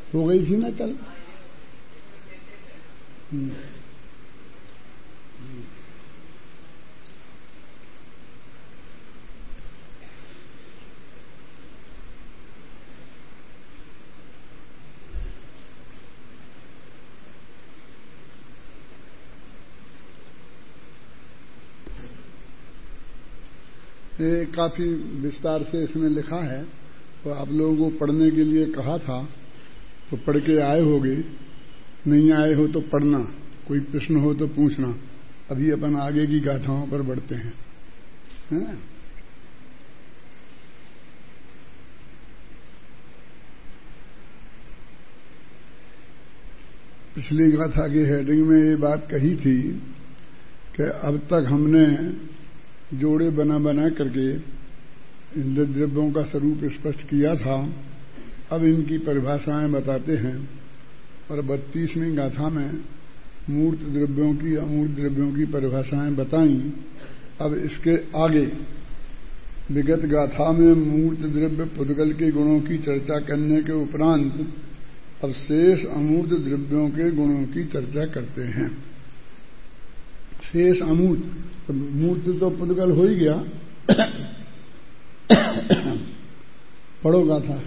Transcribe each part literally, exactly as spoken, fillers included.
हो गई थी ना कल। ये काफी विस्तार से इसमें लिखा है, तो आप लोगों को पढ़ने के लिए कहा था, तो पढ़ के आए होगे, नहीं आए हो तो पढ़ना, कोई प्रश्न हो तो पूछना। अभी अपन आगे की गाथाओं पर बढ़ते हैं, है ना। पिछली गाथा की हेडिंग में ये बात कही थी कि अब तक हमने जोड़े बना बना करके इंद्र द्रव्यों का स्वरूप स्पष्ट किया था। अब इनकी परिभाषाएं बताते हैं, और बत्तीसवीं गाथा में मूर्त द्रव्यों की अमूर्त द्रव्यों की परिभाषाएं बताई। अब इसके आगे विगत गाथा में मूर्त द्रव्य पुद्गल के गुणों की चर्चा करने के उपरांत अब शेष अमूर्त द्रव्यों के गुणों की चर्चा करते हैं। शेष अमूर्त, तो मूर्त तो पुद्गल हो ही गया। पढ़ो गाथा।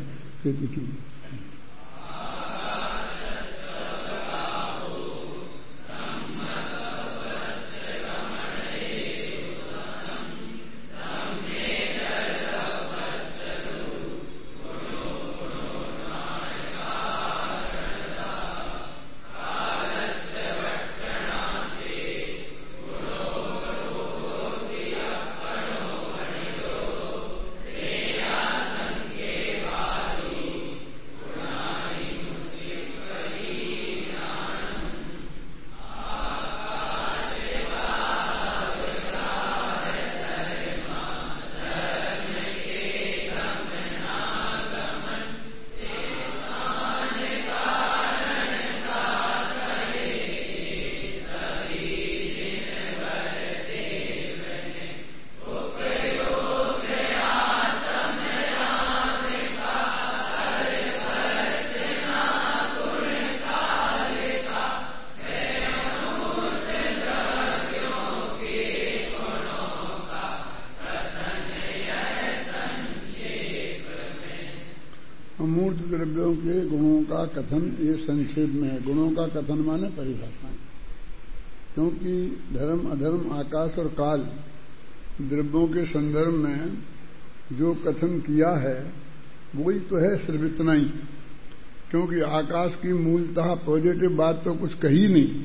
अमूर्त द्रव्यों के गुणों का कथन ये संक्षेप में है। गुणों का कथन माने परिभाषाएं, क्योंकि धर्म अधर्म आकाश और काल द्रव्यों के संदर्भ में जो कथन किया है वही तो है, सिर्फ इतना ही। क्योंकि आकाश की मूलतः पॉजिटिव बात तो कुछ कही नहीं,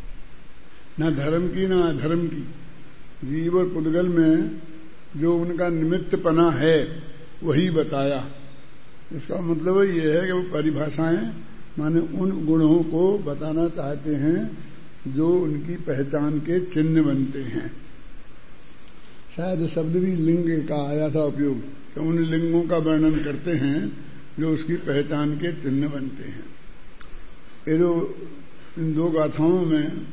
न धर्म की न अधर्म की। जीव और पुद्गल में जो उनका निमित्तपना है वही बताया। इसका मतलब ये है कि वो परिभाषाएं माने उन गुणों को बताना चाहते हैं जो उनकी पहचान के चिन्ह बनते हैं। शायद शब्द भी लिंग का आया था उपयोग, कि उन लिंगों का वर्णन करते हैं जो उसकी पहचान के चिन्ह बनते हैं। ये जो इन दो गाथाओं में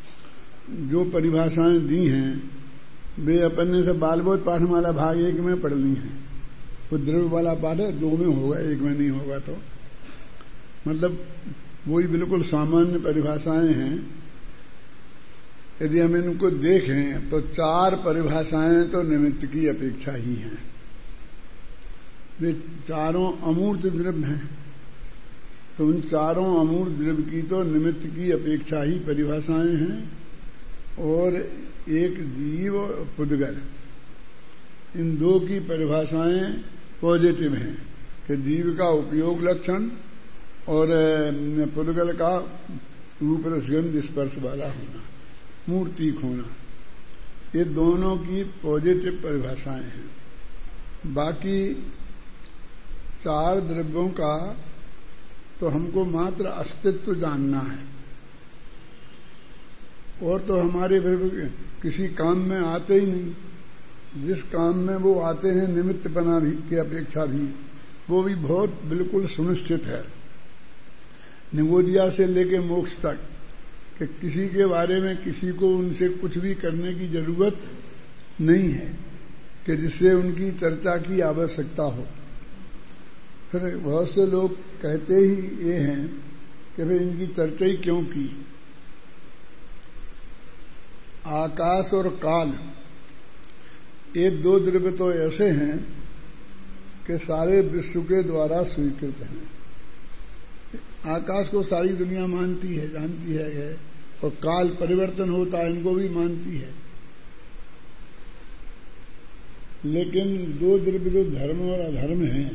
जो परिभाषाएं दी हैं वे अपन ने से बालबोध पाठमाला भाग एक में पढ़ ली हैं। वो द्रव्य वाला पाठ है, दो में होगा, एक में नहीं होगा। तो मतलब वही बिल्कुल सामान्य परिभाषाएं हैं। यदि हम इनको देखें तो चार परिभाषाएं तो निमित्त की अपेक्षा ही हैं। वे चारों अमूर्त द्रव्य हैं, तो उन चारों अमूर्त द्रव्य की तो निमित्त की अपेक्षा ही परिभाषाएं हैं। और एक जीव और पुद्गल, इन दो की परिभाषाएं पॉजिटिव हैं कि जीव का उपयोग लक्षण और पुद्गल का रूप रसगंध स्पर्श वाला होना, मूर्तिक होना, ये दोनों की पॉजिटिव परिभाषाएं हैं। बाकी चार द्रव्यों का तो हमको मात्र अस्तित्व जानना है, और तो हमारे किसी काम में आते ही नहीं। जिस काम में वो आते हैं निमित्तपना भी की अपेक्षा भी, वो भी बहुत बिल्कुल सुनिश्चित है। निगोदिया से लेके मोक्ष तक कि किसी के बारे में किसी को उनसे कुछ भी करने की जरूरत नहीं है कि जिससे उनकी चर्चा की आवश्यकता हो। फिर बहुत से लोग कहते ही ये हैं कि भाई इनकी चर्चा ही क्यों की। आकाश और काल ये दो द्रव्य तो ऐसे हैं कि सारे विश्व के द्वारा स्वीकृत हैं। आकाश को सारी दुनिया मानती है, जानती है, और काल परिवर्तन होता है इनको भी मानती है। लेकिन दो द्रव्य जो धर्म और अधर्म हैं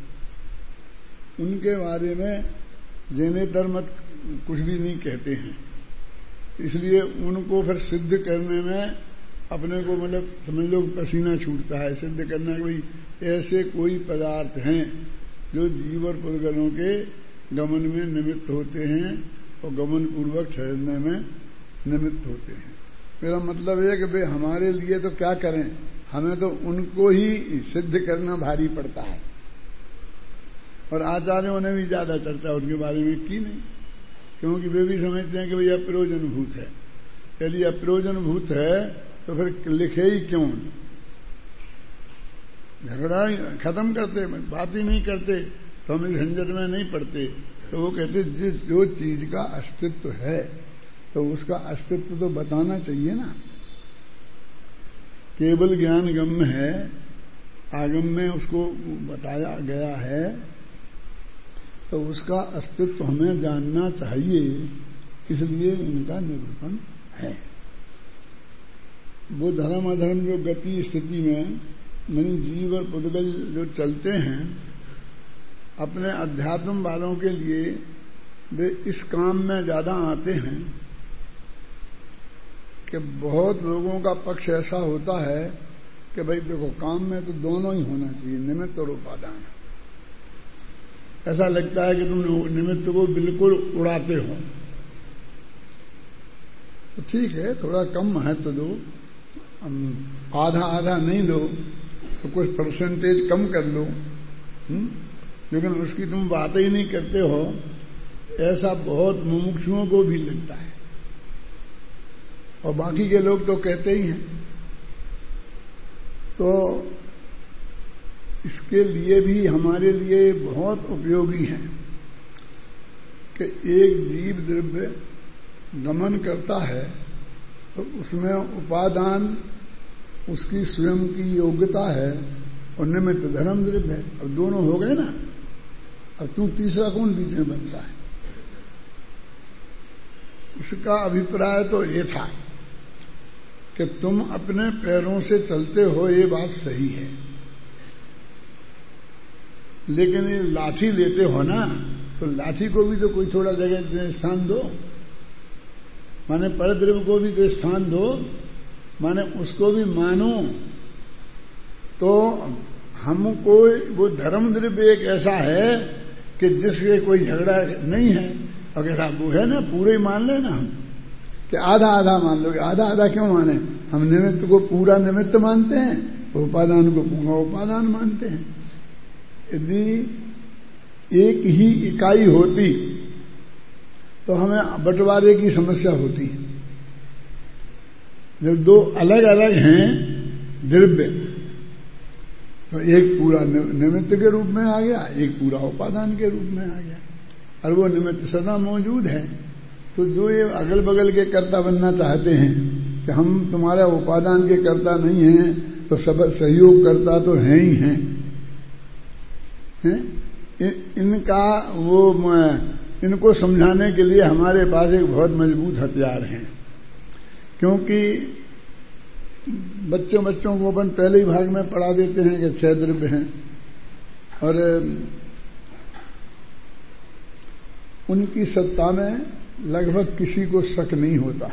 उनके बारे में जेनेतर मत कुछ भी नहीं कहते हैं। इसलिए उनको फिर सिद्ध करने में अपने को मतलब समझ लो पसीना छूटता है सिद्ध करना कि भाई ऐसे कोई पदार्थ हैं जो जीव और पुद्गलों के गमन में निमित्त होते हैं और गमन पूर्वक ठहरने में निमित्त होते हैं। मेरा मतलब है कि भाई हमारे लिए तो क्या करें, हमें तो उनको ही सिद्ध करना भारी पड़ता है। और आचार्यों ने भी ज्यादा चर्चा उनके बारे में की नहीं, क्योंकि वे भी समझते हैं कि भाई अप्रयोजनभूत है। यदि अप्रयोजनभूत है तो फिर लिखे ही क्यों, झगड़ा खत्म करते, बात ही नहीं करते तो हम इस झंझट में नहीं पड़ते। तो वो कहते जिस जो चीज का अस्तित्व है तो उसका अस्तित्व तो बताना चाहिए ना। केवल ज्ञान गम्य है, आगम में उसको बताया गया है, तो उसका अस्तित्व हमें जानना चाहिए, इसलिए इनका निरूपण है। वो धर्म अधर्म जो गति स्थिति में यानी जीव और पुद्गल जो चलते हैं, अपने अध्यात्म वालों के लिए वे इस काम में ज्यादा आते हैं कि बहुत लोगों का पक्ष ऐसा होता है कि भाई देखो काम में तो दोनों ही होना चाहिए, निमित्त और उपादान। ऐसा लगता है कि तुम निमित्त को बिल्कुल उड़ाते हो। तो ठीक है, थोड़ा कम महत्व दो, आधा आधा नहीं दो तो कुछ परसेंटेज कम कर लो, लेकिन उसकी तुम बात ही नहीं करते हो, ऐसा बहुत मुमुक्षुओं को भी लगता है। और बाकी के लोग तो कहते ही हैं। तो इसके लिए भी हमारे लिए बहुत उपयोगी है कि एक जीव द्रव्य गमन करता है तो उसमें उपादान उसकी स्वयं की योग्यता है और निमित्त धर्म द्रव्य है। अब दोनों हो गए ना, अब तू तीसरा कौन बीच में बनता है। उसका अभिप्राय तो ये था कि तुम अपने पैरों से चलते हो, ये बात सही है, लेकिन ये लाठी लेते हो ना, तो लाठी को भी तो कोई थोड़ा जगह स्थान दो, माने परद्रव्य को भी तो स्थान दो, माने उसको भी मानो। तो हमको वो धर्म द्रव्य एक ऐसा है कि जिसके कोई झगड़ा नहीं है, और कैसा वो है ना, पूरे मान लेना हम कि आधा आधा मान लो। आधा आधा क्यों माने, हम निमित्त को पूरा निमित्त मानते हैं, उपादान को पूरा उपादान मानते हैं। यदि एक ही इकाई होती तो हमें बंटवारे की समस्या होती है। जब दो अलग अलग हैं द्रव्य, तो एक पूरा निमित्त के रूप में आ गया, एक पूरा उपादान के रूप में आ गया, और वो निमित्त सदा मौजूद है। तो जो ये अगल बगल के कर्ता बनना चाहते हैं कि हम तुम्हारा उपादान के कर्ता नहीं हैं, तो सब सहयोग करता तो हैं ही हैं, हैं? इनका वो इनको समझाने के लिए हमारे पास एक बहुत मजबूत हथियार है। क्योंकि बच्चों बच्चों को अपन पहले ही भाग में पढ़ा देते हैं कि छह द्रव्य हैं, और उनकी सत्ता में लगभग किसी को शक नहीं होता।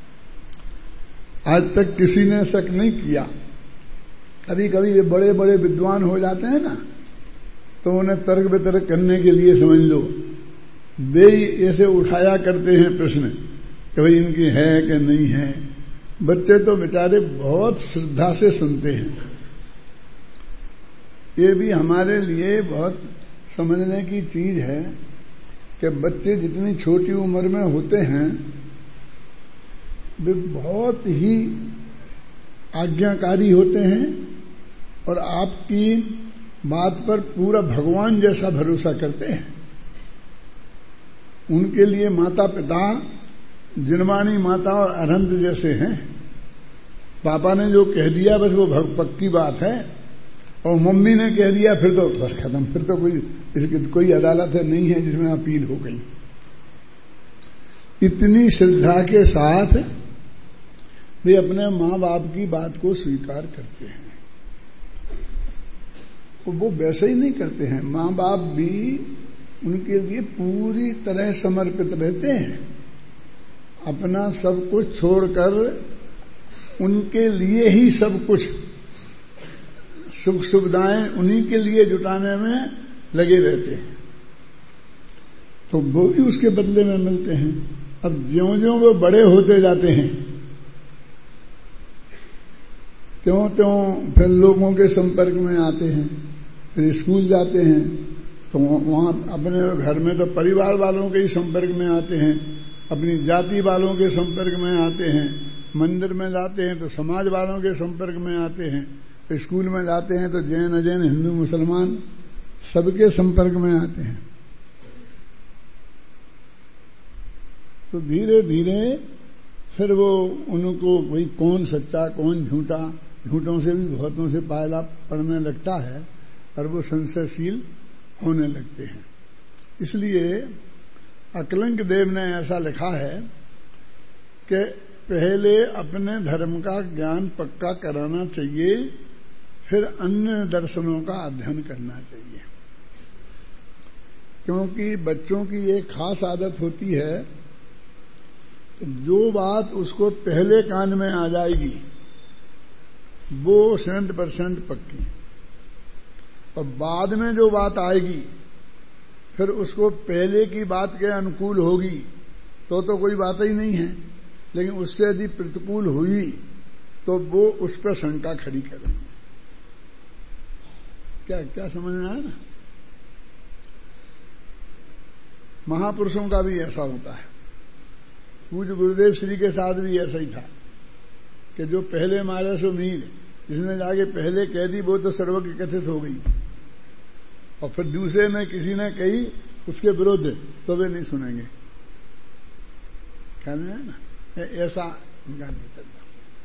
आज तक किसी ने शक नहीं किया। कभी कभी ये बड़े बड़े विद्वान हो जाते हैं ना, तो उन्हें तर्क वितर्क करने के लिए समझ लो वे ऐसे उठाया करते हैं प्रश्न कि भाई इनकी है कि नहीं है। बच्चे तो बेचारे बहुत श्रद्धा से सुनते हैं। ये भी हमारे लिए बहुत समझने की चीज है कि बच्चे जितनी छोटी उम्र में होते हैं वे बहुत ही आज्ञाकारी होते हैं, और आपकी बात पर पूरा भगवान जैसा भरोसा करते हैं। उनके लिए माता पिता जिनवानी माता और अरहंत जैसे हैं। पापा ने जो कह दिया बस वो पक्की बात है, और मम्मी ने कह दिया फिर तो बस खत्म, फिर तो कोई इसकी कोई अदालत है नहीं है जिसमें अपील हो गई। इतनी श्रद्धा के साथ वे अपने माँ बाप की बात को स्वीकार करते हैं। वो वैसे ही नहीं करते हैं, माँ बाप भी उनके लिए पूरी तरह समर्पित रहते हैं। अपना सब कुछ छोड़कर उनके लिए ही सब कुछ सुख सुविधाएं उन्हीं के लिए जुटाने में लगे रहते हैं, तो वो भी उसके बदले में मिलते हैं। अब ज्यों ज्यों वो बड़े होते जाते हैं त्यों त्यों फिर लोगों के संपर्क में आते हैं, फिर स्कूल जाते हैं तो वहां अपने घर में तो परिवार वालों के ही संपर्क में आते हैं, अपनी जाति वालों के संपर्क में आते हैं, मंदिर में जाते हैं तो समाज वालों के संपर्क में आते हैं, तो स्कूल में जाते हैं तो जैन अजैन हिंदू मुसलमान सबके संपर्क में आते हैं। तो धीरे धीरे फिर वो उनको भाई कौन सच्चा कौन झूठा, झूठों से भी बहुतों से पायला पड़ने लगता है और वो संशयशील होने लगते हैं। इसलिए अकलंक देव ने ऐसा लिखा है कि पहले अपने धर्म का ज्ञान पक्का कराना चाहिए, फिर अन्य दर्शनों का अध्ययन करना चाहिए। क्योंकि बच्चों की एक खास आदत होती है, जो बात उसको पहले कान में आ जाएगी वो सेंट परसेंट पक्की, और बाद में जो बात आएगी फिर उसको पहले की बात के अनुकूल होगी तो तो कोई बात ही नहीं है, लेकिन उससे यदि प्रतिकूल हुई तो वो उस पर शंका खड़ी करेंगे। क्या क्या समझ में आया ना? महापुरुषों का भी ऐसा होता है। पूज्य गुरुदेव श्री के साथ भी ऐसा ही था कि जो पहले मारे सो मीर, जिसने जाके पहले कह दी वो तो सर्वज्ञ कथित हो गई, और फिर दूसरे ने किसी ने कही उसके विरुद्ध तो वे नहीं सुनेंगे। ख्याल में है ना? ऐसा उनका नहीं चलता।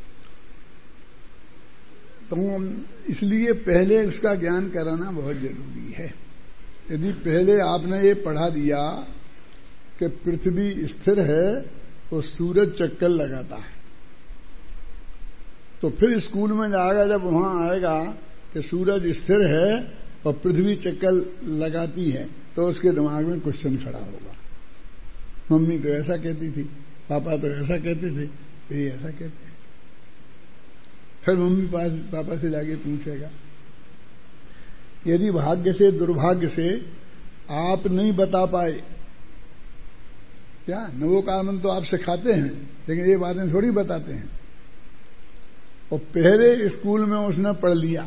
तो इसलिए पहले उसका ज्ञान कराना बहुत जरूरी है। यदि पहले आपने ये पढ़ा दिया कि पृथ्वी स्थिर है तो सूरज चक्कर लगाता है, तो फिर स्कूल में जाएगा जब वहां आएगा कि सूरज स्थिर है और पृथ्वी चक्कर लगाती है तो उसके दिमाग में क्वेश्चन खड़ा होगा। मम्मी तो ऐसा कहती थी, पापा तो ऐसा कहते थे, ये ऐसा कहते हैं। फिर मम्मी पास पापा से जाके पूछेगा। यदि भाग्य से दुर्भाग्य से आप नहीं बता पाए, क्या नवोकानंद तो आप सिखाते हैं लेकिन ये बातें थोड़ी बताते हैं, और पहले स्कूल में उसने पढ़ लिया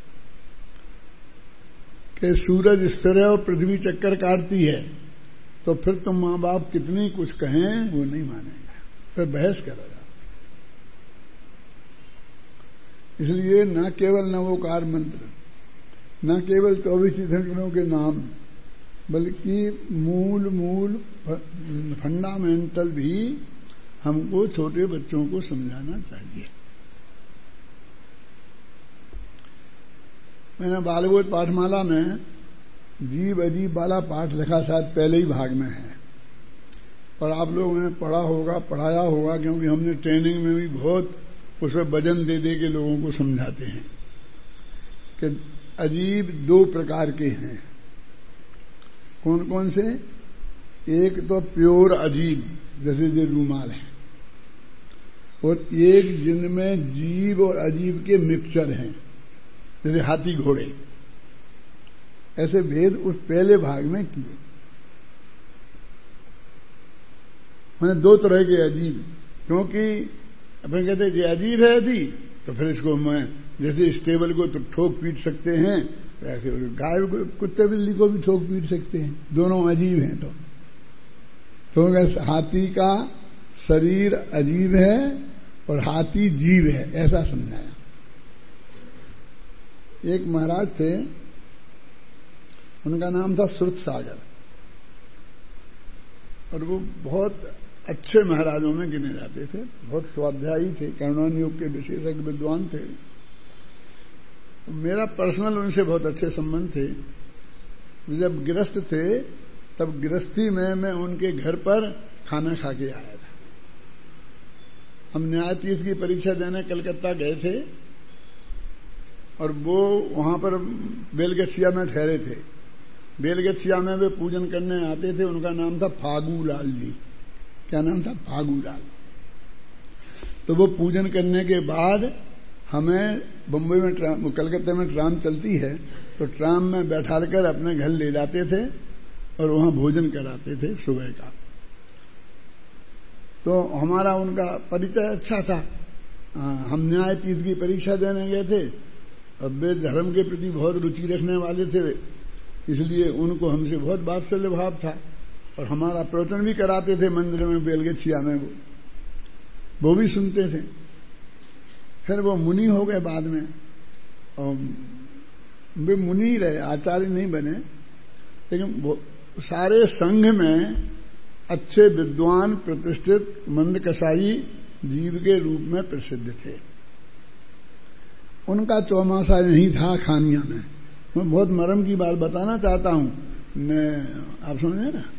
कि सूरज स्थिर है और पृथ्वी चक्कर काटती है, तो फिर तुम माँ बाप कितनी कुछ कहें वो नहीं मानेगा, फिर बहस करेगा। इसलिए न केवल नवोकार मंत्र, न केवल चौबीस तीर्थंकरों के नाम, बल्कि मूल मूल फंडामेंटल भी हमको छोटे बच्चों को समझाना चाहिए। मैंने बालबोध पाठमाला में जीव अजीब वाला पाठ लिखा, शायद पहले ही भाग में है, और आप लोगों ने पढ़ा होगा, पढ़ाया होगा, क्योंकि हमने ट्रेनिंग में भी बहुत उस पर वजन दे दे के लोगों को समझाते हैं कि अजीब दो प्रकार के हैं। कौन कौन से? एक तो प्योर अजीब जैसे जो रूमाल है, और एक जिनमें जीव और अजीब के मिक्सचर हैं जैसे हाथी घोड़े। ऐसे भेद उस पहले भाग में किए। मैंने दो तरह के अजीब, क्योंकि अपन कहते हैं कि अजीब है यदि तो फिर इसको मैं जैसे स्टेबल को तो ठोक पीट सकते हैं, ऐसे गाय को, कुत्ते बिल्ली को भी ठोक पीट सकते हैं, दोनों अजीब हैं। तो तो हाथी का शरीर अजीब है और हाथी जीव है, ऐसा समझाया। एक महाराज थे, उनका नाम था श्रुत सागर, और वो बहुत अच्छे महाराजों में गिने जाते थे, बहुत स्वाध्यायी थे, कर्णोन युग के विशेषज्ञ विद्वान थे। मेरा पर्सनल उनसे बहुत अच्छे संबंध थे। जब गृहस्थ थे तब गृहस्थी में मैं उनके घर पर खाना खा के आया था। हम न्यायाधीश की परीक्षा देने कलकत्ता गए थे और वो वहां पर बेलगछिया में ठहरे थे। बेलगछिया में वे पूजन करने आते थे। उनका नाम था फागूलाल जी। क्या नाम था? फागूलाल। तो वो पूजन करने के बाद हमें बम्बई में ट्राम, कलकत्ते में ट्राम चलती है, तो ट्राम में बैठा कर अपने घर ले जाते थे और वहां भोजन कराते थे सुबह का। तो हमारा उनका परिचय अच्छा था। हम न्यायपीठ की परीक्षा देने गए थे। अब वे धर्म के प्रति बहुत रुचि रखने वाले थे, इसलिए उनको हमसे बहुत वात्सल्य भाव था और हमारा प्रवचन भी कराते थे मंदिर में बेलगछिया में। वो वो भी सुनते थे। फिर वो मुनि हो गए बाद में, और वे मुनि रहे, आचार्य नहीं बने, लेकिन वो सारे संघ में अच्छे विद्वान प्रतिष्ठित मंदकसाई जीव के रूप में प्रसिद्ध थे। उनका चौमासा यही था खानिया में। मैं बहुत मरम की बात बताना चाहता हूं, मैं आप समझे ना।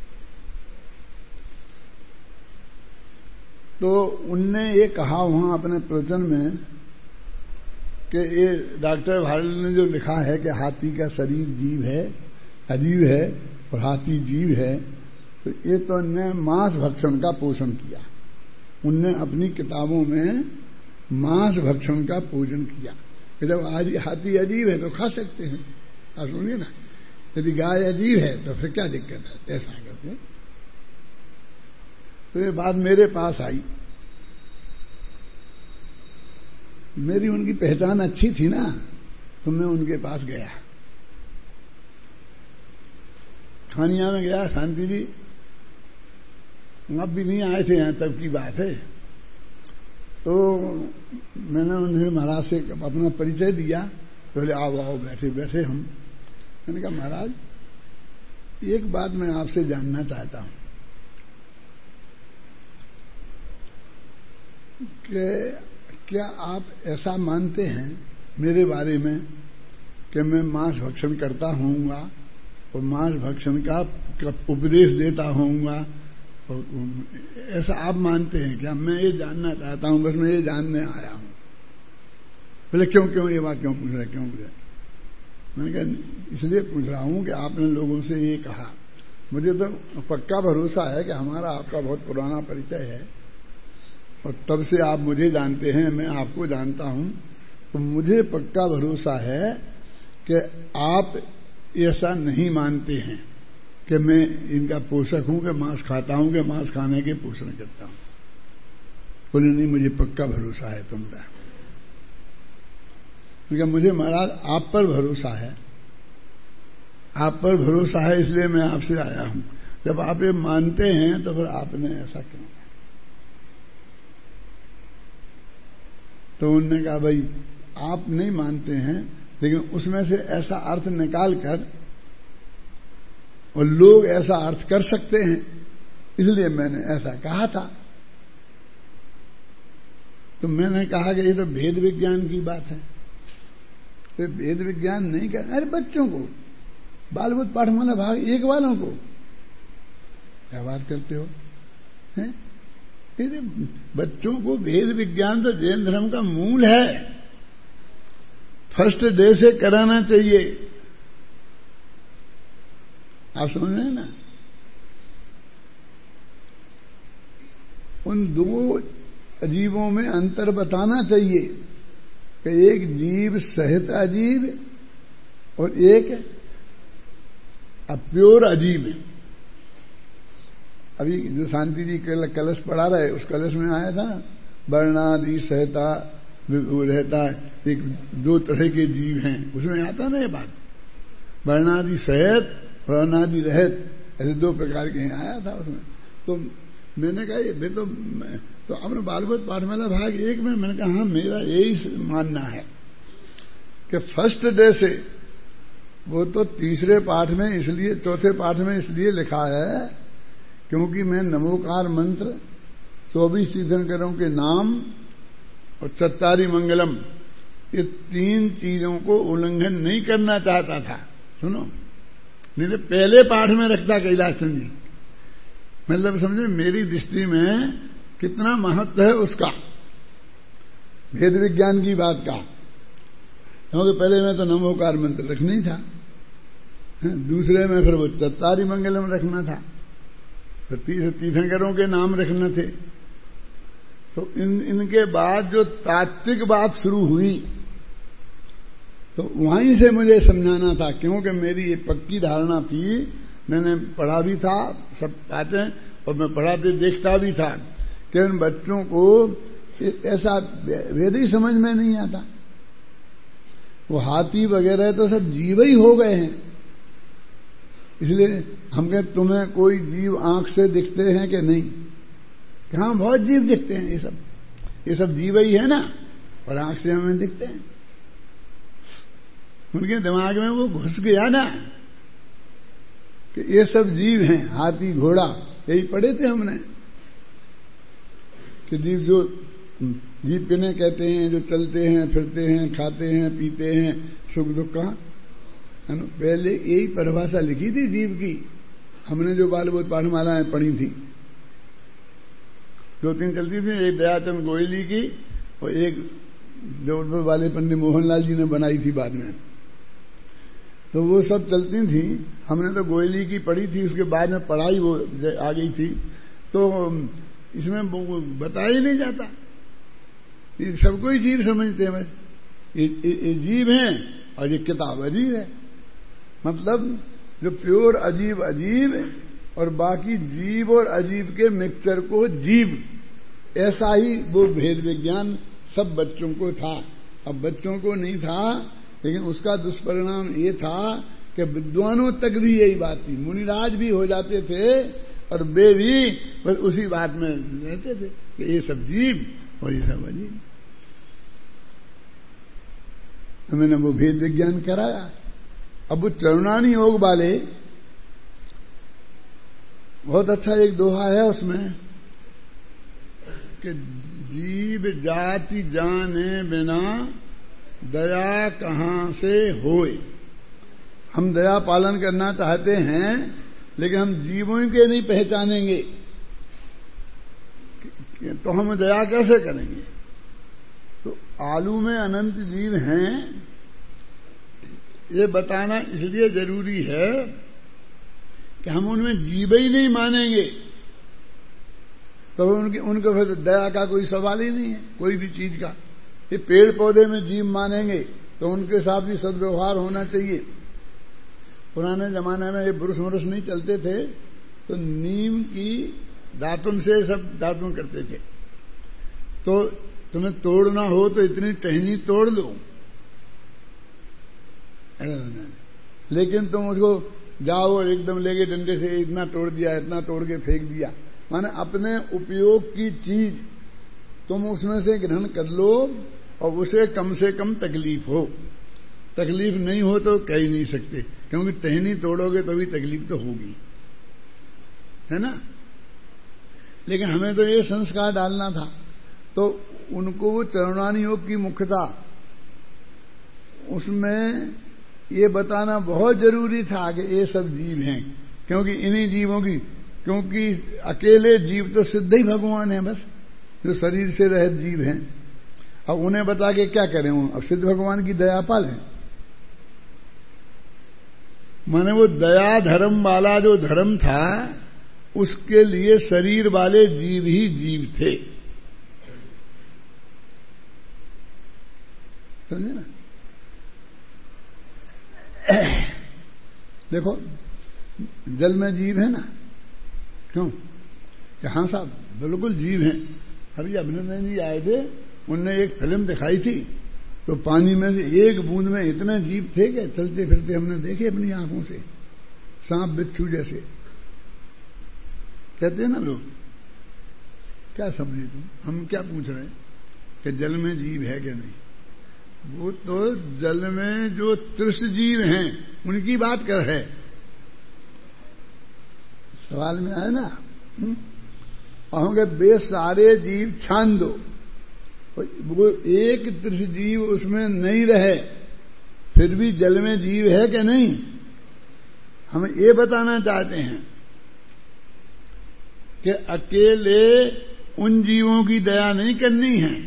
तो उनने ये कहा वहां अपने प्रवचन में कि ये डॉक्टर भारल ने जो लिखा है कि हाथी का शरीर जीव है, अजीव है और हाथी जीव है, तो ये तो उनने मांस भक्षण का पोषण किया। उनने अपनी किताबों में मांस भक्षण का पोषण किया कि जब हाथी अजीब है तो खा सकते हैं। आप सुनिए ना, यदि गाय अजीब है तो फिर क्या दिक्कत है, ऐसा करते। तो ये बात मेरे पास आई। मेरी उनकी पहचान अच्छी थी ना, तो मैं उनके पास गया। खानिया में गया। शांति जी आप भी नहीं आए थे, यहां तब की बात है। तो मैंने उन्हें महाराज से अपना परिचय दिया। तो बोले आओ आओ बैठे बैठे हम। मैंने कहा महाराज एक बात मैं आपसे जानना चाहता हूं कि क्या आप ऐसा मानते हैं मेरे बारे में कि मैं मांस भक्षण करता होऊंगा और मांस भक्षण का उपदेश देता होऊंगा, और ऐसा आप मानते हैं क्या? मैं ये जानना चाहता हूं, बस मैं ये जानने आया हूं। बोले क्यों क्यों ये बात क्यों पूछ रहे क्यों पूछ रहे? मैंने कहा इसलिए पूछ रहा हूं कि आपने लोगों से ये कहा। मुझे तो पक्का भरोसा है कि हमारा आपका बहुत पुराना परिचय है और तब से आप मुझे जानते हैं, मैं आपको जानता हूं। तो मुझे पक्का भरोसा है कि आप ऐसा नहीं मानते हैं कि मैं इनका पोषक हूं, कि मांस खाता हूं, कि मांस खाने के पोषण करता हूं। बोले नहीं मुझे पक्का भरोसा है तुम पर। क्योंकि मुझे महाराज आप पर भरोसा है, आप पर भरोसा है, इसलिए मैं आपसे आया हूं। जब आप ये मानते हैं तो फिर आपने ऐसा क्यों? तो उन्होंने कहा भाई आप नहीं मानते हैं, लेकिन उसमें से ऐसा अर्थ निकाल कर, और लोग ऐसा अर्थ कर सकते हैं, इसलिए मैंने ऐसा कहा था। तो मैंने कहा कि ये तो भेद विज्ञान की बात है। तो भेद विज्ञान नहीं कर, अरे बच्चों को बालबुद्ध पाठमाला भाग एक वालों को क्या बात करते हो हैं? बच्चों को भेद विज्ञान तो जैन धर्म का मूल है, फर्स्ट डे से कराना चाहिए। आप समझ रहे हैं ना? उन दो अजीबों में अंतर बताना चाहिए कि एक जीव सहित अजीब और एक अप्योर अजीब है। अभी जो शांति जी कलश पढ़ा रहे, उस कलश में आया था वर्णादि सहता रहता है, एक दो तरह के जीव हैं, उसमें आता ना ये बात, वर्णादि सहित वर्णादि रहित, ऐसे दो प्रकार के आया था उसमें। तो मैंने कहा ये तो तो अपने बालबुद्ध पाठमाला भाग एक में मैंने कहा हाँ मेरा यही मानना है कि फर्स्ट डे से वो तो तीसरे पाठ में इसलिए, चौथे पाठ में इसलिए लिखा है क्योंकि मैं नमोकार मंत्र, चौबीस तीर्थंकरों के नाम और चत्तारी मंगलम, ये तीन चीजों को उल्लंघन नहीं करना चाहता था। सुनो, नहीं तो पहले पाठ में रखता कैलाश चंद जी। मतलब समझे मेरी दृष्टि में कितना महत्व है उसका, भेद विज्ञान की बात का। क्योंकि पहले में तो नमोकार मंत्र रखना ही था, दूसरे में फिर वो चत्तारी मंगलम रखना था, फिर तीसरे तीर्थंकरों के नाम रखने थे। तो इन इनके बाद जो तात्विक बात शुरू हुई तो वहीं से मुझे समझाना था, क्योंकि मेरी ये पक्की धारणा थी, मैंने पढ़ा भी था सब बातें, और मैं पढ़ाते देखता भी था कि उन बच्चों को ऐसा वेद ही समझ में नहीं आता। वो हाथी वगैरह तो सब जीव ही हो गए हैं। इसलिए हम कहते तुम्हें कोई जीव आंख से दिखते हैं कि नहीं? कि हाँ बहुत जीव दिखते हैं, ये सब ये सब जीव ही है ना, और आंख से हमें दिखते हैं। उनके दिमाग में वो घुस गया ना कि ये सब जीव हैं, हाथी घोड़ा, यही पढ़े थे हमने कि जीव जो जीव किन्हें कहते हैं, जो चलते हैं, फिरते हैं, खाते हैं, पीते हैं, सुख दुख का। पहले यही परिभाषा लिखी थी जीव की, हमने जो बाल बोध पाठमालाएं पढ़ी थी, दो तीन चलती थी, एक दयाचंद गोयली की और एक जबलपुर वाले पंडित मोहनलाल जी ने बनाई थी बाद में। तो वो सब चलती थी, हमने तो गोयली की पढ़ी थी, उसके बाद में पढ़ाई वो आ गई थी। तो इसमें बताया ही नहीं जाता, ये सबको ही जीव समझते हैं बस, ये, ये, ये जीव हैं और ये किताब अजीब है। मतलब जो प्योर अजीब अजीब और बाकी जीव और अजीब के मिक्सचर को जीव, ऐसा ही वो भेद विज्ञान सब बच्चों को था। अब बच्चों को नहीं था, लेकिन उसका दुष्परिणाम ये था कि विद्वानों तक भी यही बात थी, मुनिराज भी हो जाते थे और वे भी बस उसी बात में रहते थे कि ये सब जीव और ये सब अजीब। तो मैंने वो भेद विज्ञान कराया। अब वो चरुणानी योग वाले, बहुत अच्छा एक दोहा है उसमें कि जीव जाति जाने बिना दया कहां से होए। हम दया पालन करना चाहते हैं, लेकिन हम जीवों के नहीं पहचानेंगे तो हम दया कैसे करेंगे? तो आलू में अनंत जीव हैं, ये बताना इसलिए जरूरी है कि हम उनमें जीव ही नहीं मानेंगे तो उनके उनको फिर दया का कोई सवाल ही नहीं है, कोई भी चीज का। ये पेड़ पौधे में जीव मानेंगे तो उनके साथ भी सद्व्यवहार होना चाहिए। पुराने जमाने में ये ब्रुश व्रुश नहीं चलते थे, तो नीम की दातुन से सब दातुन करते थे। तो तुम्हें तोड़ना हो तो इतनी टहनी तोड़ लो, लेकिन तुम उसको जाओ और एकदम लेके डंडे से इतना तोड़ दिया, इतना तोड़ के फेंक दिया। माने अपने उपयोग की चीज तुम उसमें से ग्रहण कर लो और उसे कम से कम तकलीफ हो। तकलीफ नहीं हो तो कह ही नहीं सकते, क्योंकि टहनी तोड़ोगे तो भी तकलीफ तो होगी, है ना। लेकिन हमें तो ये संस्कार डालना था, तो उनको वो चरुणानी योग की मुख्यता, उसमें ये बताना बहुत जरूरी था कि ये सब जीव हैं, क्योंकि इन्हीं जीवों की, क्योंकि अकेले जीव तो सिद्ध ही भगवान है बस, जो शरीर से रहित जीव हैं। अब उन्हें बता के क्या करें? अब सिद्ध भगवान की दया पालें। माने वो दया धर्म वाला जो धर्म था, उसके लिए शरीर वाले जीव ही जीव थे, समझे ना। देखो जल में जीव है ना, क्यों? हाँ साहब बिल्कुल जीव हैं। अभी अभिनंदन जी आए थे, उनने एक फिल्म दिखाई थी, तो पानी में से एक बूंद में इतने जीव थे कि चलते फिरते हमने देखे अपनी आंखों से, सांप बिच्छू जैसे। कहते हैं ना लोग, क्या समझे तुम? हम क्या पूछ रहे हैं कि जल में जीव है कि नहीं? वो तो जल में जो तृष जीव हैं उनकी बात कर है। सवाल में आए ना, होंगे बे सारे जीव छान दो, वो एक तृष जीव उसमें नहीं रहे फिर भी जल में जीव है कि नहीं, हम ये बताना चाहते हैं कि अकेले उन जीवों की दया नहीं करनी है,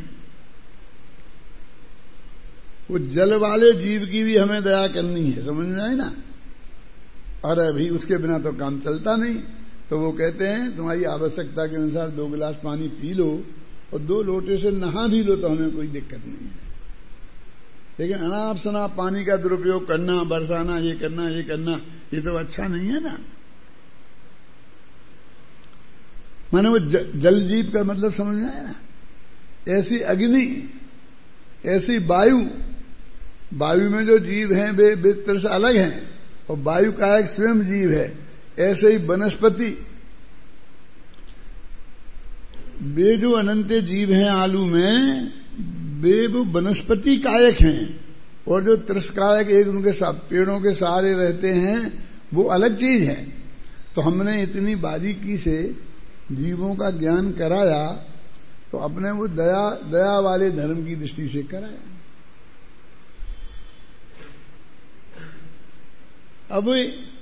वो जल वाले जीव की भी हमें दया करनी है। समझ में आए ना। और अभी उसके बिना तो काम चलता नहीं। तो वो कहते हैं तुम्हारी आवश्यकता के अनुसार दो गिलास पानी पी लो और दो लोटे से नहा भी लो तो हमें कोई दिक्कत नहीं है, लेकिन अनाप शनाप पानी का दुरुपयोग करना, बरसाना, ये करना ये करना, ये तो अच्छा नहीं है ना। माने वो जल जीव का मतलब समझ में आया ना। ऐसी अग्नि, ऐसी वायु, वायु में जो जीव हैं वे वित्र से अलग हैं और वायु का एक स्वयं जीव है। ऐसे ही वनस्पति, वे जो अनंत जीव हैं आलू में, वे वो वनस्पति कायक हैं और जो त्रिशकायक एक उनके साथ पेड़ों के सहारे रहते हैं वो अलग चीज है। तो हमने इतनी बारीकी से जीवों का ज्ञान कराया तो अपने वो दया दया वाले धर्म की दृष्टि से कराया। अब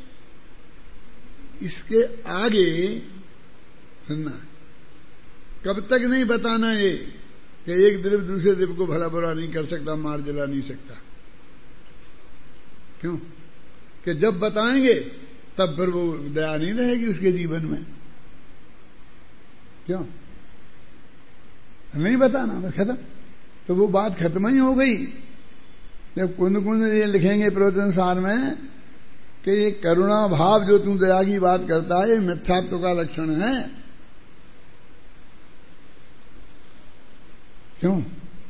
इसके आगे सुनना, कब तक नहीं बताना ये कि एक द्रव्य दूसरे द्रव्य को भला बुरा नहीं कर सकता, मार जला नहीं सकता। क्यों? कि जब बताएंगे तब फिर वो दया नहीं रहेगी उसके जीवन में। क्यों नहीं बताना, बस खत्म। तो वो बात खत्म ही हो गई। जब कुंद कुंद ये लिखेंगे प्रवचन सार में कि ये करुणा भाव जो तू दया की बात करता है ये मिथ्यात्व का लक्षण है। क्यों?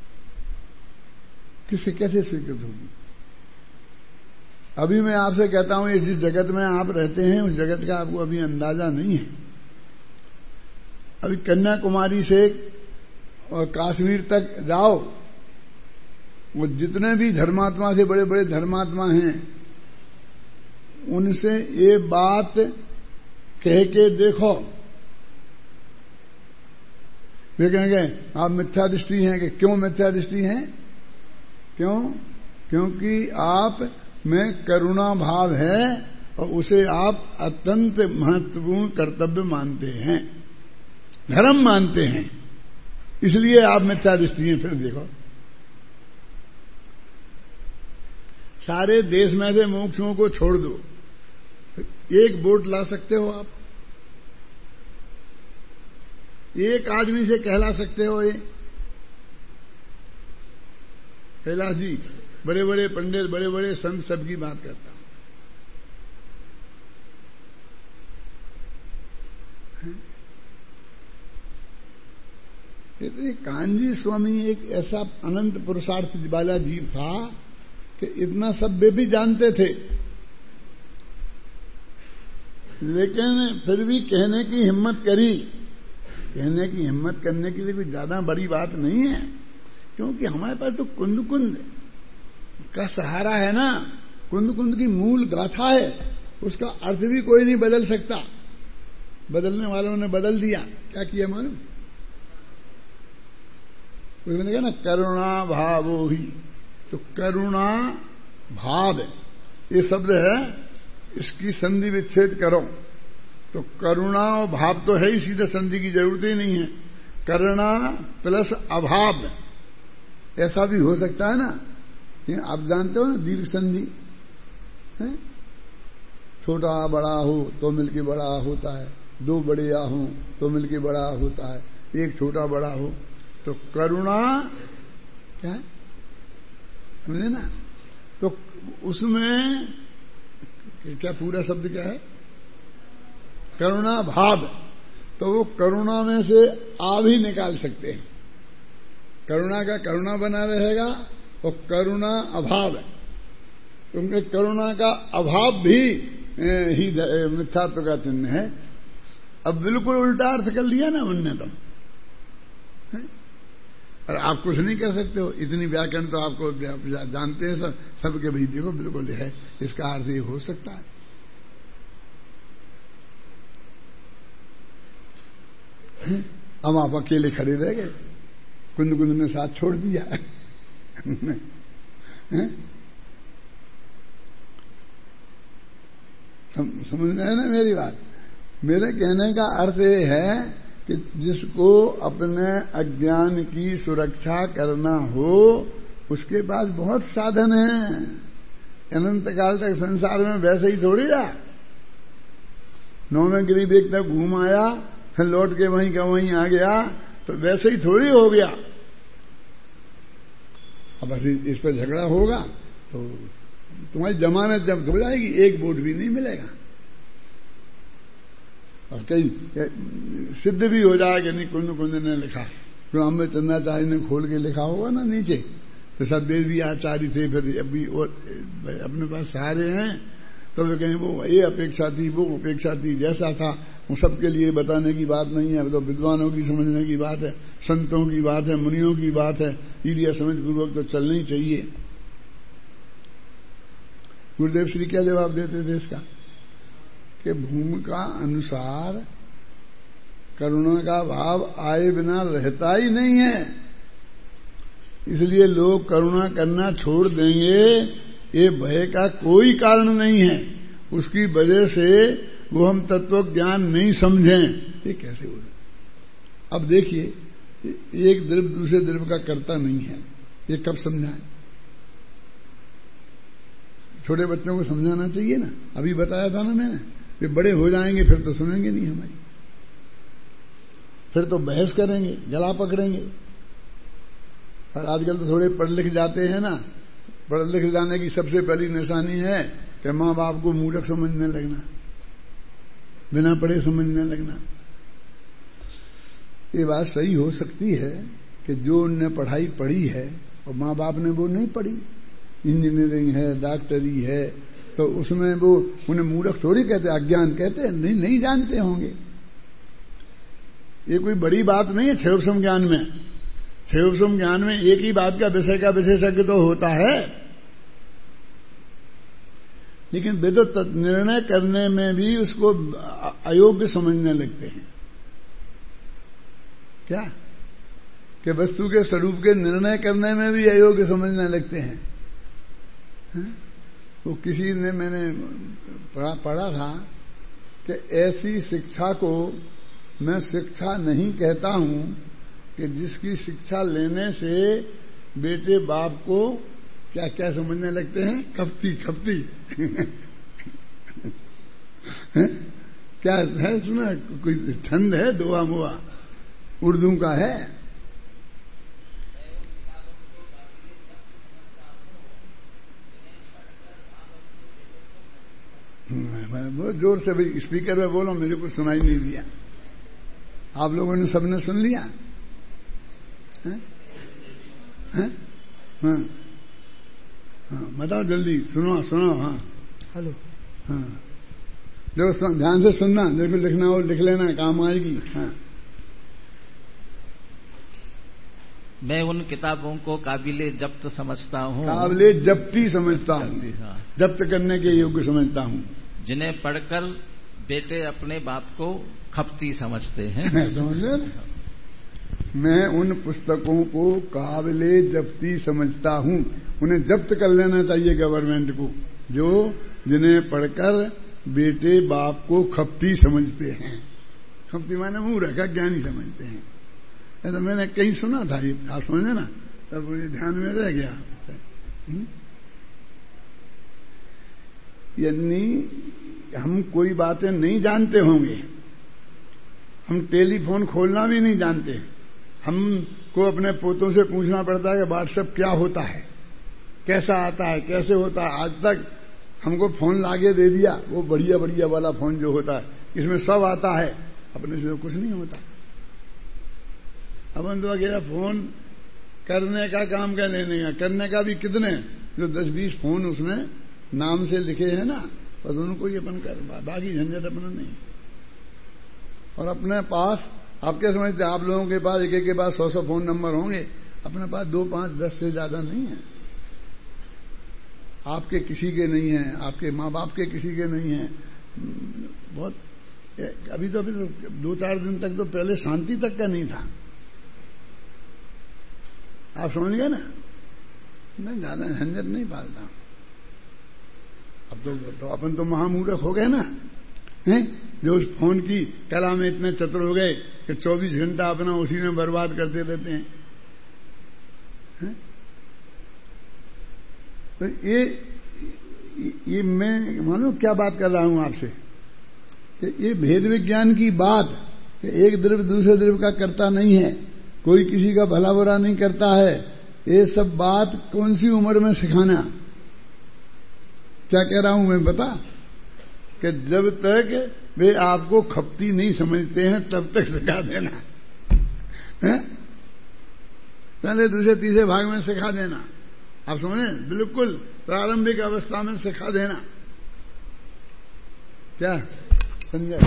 किससे कैसे स्वीकृत होगी? अभी मैं आपसे कहता हूं ये जिस जगत में आप रहते हैं उस जगत का आपको अभी अंदाजा नहीं है। अभी कन्याकुमारी से और कश्मीर तक जाओ, वो जितने भी धर्मात्मा से बड़े बड़े धर्मात्मा हैं उनसे ये बात कह के देखो, वे कहेंगे आप मिथ्या दृष्टि हैं। कि क्यों मिथ्या दृष्टि हैं? क्यों? क्योंकि आप में करुणा भाव है और उसे आप अत्यंत महत्वपूर्ण कर्तव्य मानते हैं, धर्म मानते हैं, इसलिए आप मिथ्या दृष्टि हैं। फिर देखो सारे देश में से मोक्षों को छोड़ दो, एक वोट ला सकते हो आप, एक आदमी से कहला सकते हो ये कैलाश जी, बड़े बड़े पंडित, बड़े बड़े संत सबकी बात करता हूं। ये तो कांजी स्वामी एक ऐसा अनंत पुरुषार्थ वाला जीव था कि इतना सब वे भी जानते थे, लेकिन फिर भी कहने की हिम्मत करी। कहने की हिम्मत करने के लिए कोई ज्यादा बड़ी बात नहीं है, क्योंकि हमारे पास तो कुंद कुंद का सहारा है ना। कुंद कुंद की मूल गाथा है, उसका अर्थ भी कोई नहीं बदल सकता। बदलने वालों ने बदल दिया। क्या किया मालूम? कोई मैंने कहा ना करुणा भावो ही, तो करुणा भाव ये शब्द है, इसकी संधि विच्छेद करो तो करुणा और भाव तो है ही, सीधे संधि की जरूरत ही नहीं है। करुणा प्लस अभाव ऐसा भी हो सकता है ना। ये आप जानते हो ना दीर्घ संधि है? छोटा बड़ा हो तो मिलके बड़ा होता है, दो बड़े या हो तो मिलके बड़ा होता है, एक छोटा बड़ा हो। तो करुणा क्या है समझे ना। तो उसमें क्या पूरा शब्द क्या है? करुणा भाव। तो वो करुणा में से आ भी निकाल सकते हैं। करुणा का करुणा बना रहेगा और करुणा अभाव है, क्योंकि करुणा का अभाव भी ही मिथ्यात्व का चिन्ह है। अब बिल्कुल उल्टा अर्थ कर लिया ना उनने तो। और आप कुछ नहीं कर सकते हो। इतनी व्याकरण तो आपको जानते हैं सब सबके भाई देखो बिल्कुल है, इसका अर्थ ये हो सकता है। अब आप अकेले खड़े रह गए, कुंद कुंद ने साथ छोड़ दिया। समझ रहे हैं ना मेरी बात? मेरे कहने का अर्थ ये है कि जिसको अपने अज्ञान की सुरक्षा करना हो उसके पास बहुत साधन है। अनंत काल तक संसार में वैसे ही थोड़ी रहा। नौवें गिरी देख तक घूम आया, फिर लौट के वहीं का वहीं आ गया, तो वैसे ही थोड़ी हो गया। अब इस पर झगड़ा होगा तो तुम्हारी जमानत जब्त हो जाएगी, एक वोट भी नहीं मिलेगा। और कई सिद्ध भी हो जाएगा। नहीं कुंद कुंद ने लिखा, जो अम्बे चंद्राचार्य ने खोल के लिखा होगा ना नीचे, तो सब वेद भी आचार्य थे, फिर अभी और अपने पास सहारे हैं, तो वे कहें वो ये अपेक्षा थी, वो अपेक्षा थी, जैसा था वो सबके लिए बताने की बात नहीं है। तो विद्वानों की समझने की बात है, संतों की बात है, मुनियों की बात है, इसलिए समझ पूर्वक तो चलनी चाहिए। गुरुदेव श्री क्या जवाब देते थे इसका कि भूमिका अनुसार करुणा का भाव आए बिना रहता ही नहीं है, इसलिए लोग करुणा करना छोड़ देंगे, ये भय का कोई कारण नहीं है। उसकी वजह से वो हम तत्व ज्ञान नहीं समझें, ये कैसे हो सकता? अब देखिए, एक द्रव्य दूसरे द्रव्य का कर्ता नहीं है, ये कब समझाएं? छोटे बच्चों को समझाना चाहिए ना, अभी बताया था ना मैंने, वे बड़े हो जाएंगे फिर तो सुनेंगे नहीं हमारी, फिर तो बहस करेंगे, गला पकड़ेंगे। और आजकल तो थोड़े पढ़ लिख जाते हैं ना, पढ़ लिख जाने की सबसे पहली निशानी है कि माँ बाप को मूर्ख समझने लगना, बिना पढ़े समझने लगना। ये बात सही हो सकती है कि जो उनने पढ़ाई पढ़ी है और माँ बाप ने वो नहीं पढ़ी, इंजीनियरिंग है, डॉक्टरी है, तो उसमें वो उन्हें मूर्ख थोड़ी कहते, अज्ञान कहते, नहीं नहीं जानते होंगे। ये कोई बड़ी बात नहीं है क्षयोपम ज्ञान में। क्षयोपम ज्ञान में एक ही बात का विषय का विशेषज्ञ तो होता है, लेकिन वे तो निर्णय करने में भी उसको अयोग्य समझने लगते हैं। क्या कि वस्तु के स्वरूप के निर्णय करने में भी अयोग्य समझने लगते हैं। वो किसी ने, मैंने पढ़ा पढ़ा था कि ऐसी शिक्षा को मैं शिक्षा नहीं कहता हूं कि जिसकी शिक्षा लेने से बेटे बाप को क्या क्या समझने लगते हैं, कपटी कपटी। क्या है सुना, कोई ठंड है, दुआ मुआ उर्दू का है। बहुत जोर से भाई स्पीकर में बोलो, मेरे को सुनाई नहीं दिया। आप लोगों ने सबने सुन लिया? हैं? हैं? हाँ हाँ, बताओ जल्दी, सुनो सुनो। हाँ हेलो। हाँ देखो, ध्यान से सुनना, देखो लिखना हो लिख लेना, काम आएगी। हाँ, मैं उन किताबों को काबिले जब्त समझता हूँ, काबिले जब्ती समझता हूँ, हाँ, जब्त करने के योग्य समझता हूँ, जिन्हें पढ़कर बेटे अपने बाप को खपती समझते हैं। समझ, मैं उन पुस्तकों को काबिले जब्ती समझता हूँ, उन्हें जब्त कर लेना चाहिए गवर्नमेंट को, जो जिन्हें पढ़कर बेटे बाप को खपती समझते हैं। खपती माने मुंह रखा ज्ञानी समझते हैं। तो मैंने कहीं सुना था, ये आप समझे ना, तब मुझे ध्यान में रह गया। यानी हम कोई बातें नहीं जानते होंगे, हम टेलीफोन खोलना भी नहीं जानते, हमको अपने पोतों से पूछना पड़ता है कि व्हाट्सएप क्या होता है, कैसा आता है, कैसे होता है। आज तक हमको फोन लाके दे दिया, वो बढ़िया बढ़िया वाला फोन जो होता है, इसमें सब आता है, अपने से कुछ नहीं होता। अपन तो अकेला फोन करने का काम क्या लेने का, करने का भी कितने, जो दस बीस फोन उसमें नाम से लिखे हैं ना, बस उनको ही अपन कर, बाकी झंझट अपना नहीं। और अपने पास आप क्या समझते, आप लोगों के पास एक एक के पास सौ सौ फोन नंबर होंगे, अपने पास दो पांच दस से ज्यादा नहीं है। आपके किसी के नहीं है, आपके माँ बाप के किसी के नहीं है। बहुत अभी तो अभी तो दो चार दिन तक तो पहले शांति तक का नहीं था। आप समझ गए ना? मैं ज्यादा झंझट नहीं पालता। अब तो, तो अपन तो महामूर्ख हो गए ना, हैं? जो उस फोन की कला में इतने चतुर हो गए कि चौबीस घंटा अपना उसी में बर्बाद करते रहते हैं, हैं? तो ये ये मैं मानो क्या बात कर रहा हूं आपसे कि ये भेद विज्ञान की बात कि एक द्रव्य दूसरे द्रव्य का करता नहीं है, कोई किसी का भला बुरा नहीं करता है, ये सब बात कौन सी उम्र में सिखाना? क्या कह रहा हूं मैं बता कि जब तक वे आपको खपती नहीं समझते हैं तब तक सिखा देना है? पहले दूसरे तीसरे भाग में सिखा देना। आप समझे? बिल्कुल प्रारंभिक अवस्था में सिखा देना। क्या समझे?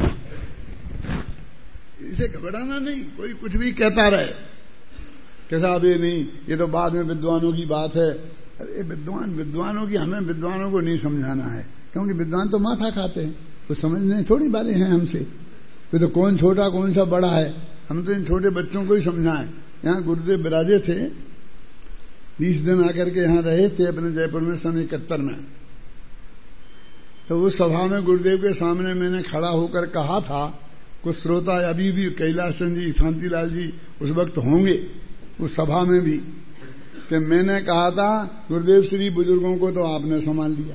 इसे घबराना नहीं, कोई कुछ भी कहता रहे कि साहब ये नहीं, ये तो बाद में विद्वानों की बात है। अरे विद्वान विद्वानों की हमें विद्वानों को नहीं समझाना है, क्योंकि विद्वान तो माथा खाते हैं, वो समझने थोड़ी वाले हैं हमसे। वे तो कौन छोटा कौन सा बड़ा है, हम तो इन छोटे बच्चों को ही समझाएं। यहाँ गुरुदेव विराजे थे, बीस दिन आकर के यहाँ रहे थे अपने जयपुर में सन इकहत्तर में। तो उस सभा में गुरुदेव के सामने मैंने खड़ा होकर कहा था, कुछ श्रोता अभी भी कैलाश चंद जी, शांतिलाल जी उस वक्त होंगे उस सभा में भी, कि मैंने कहा था गुरुदेव श्री बुजुर्गों को तो आपने संभाल लिया,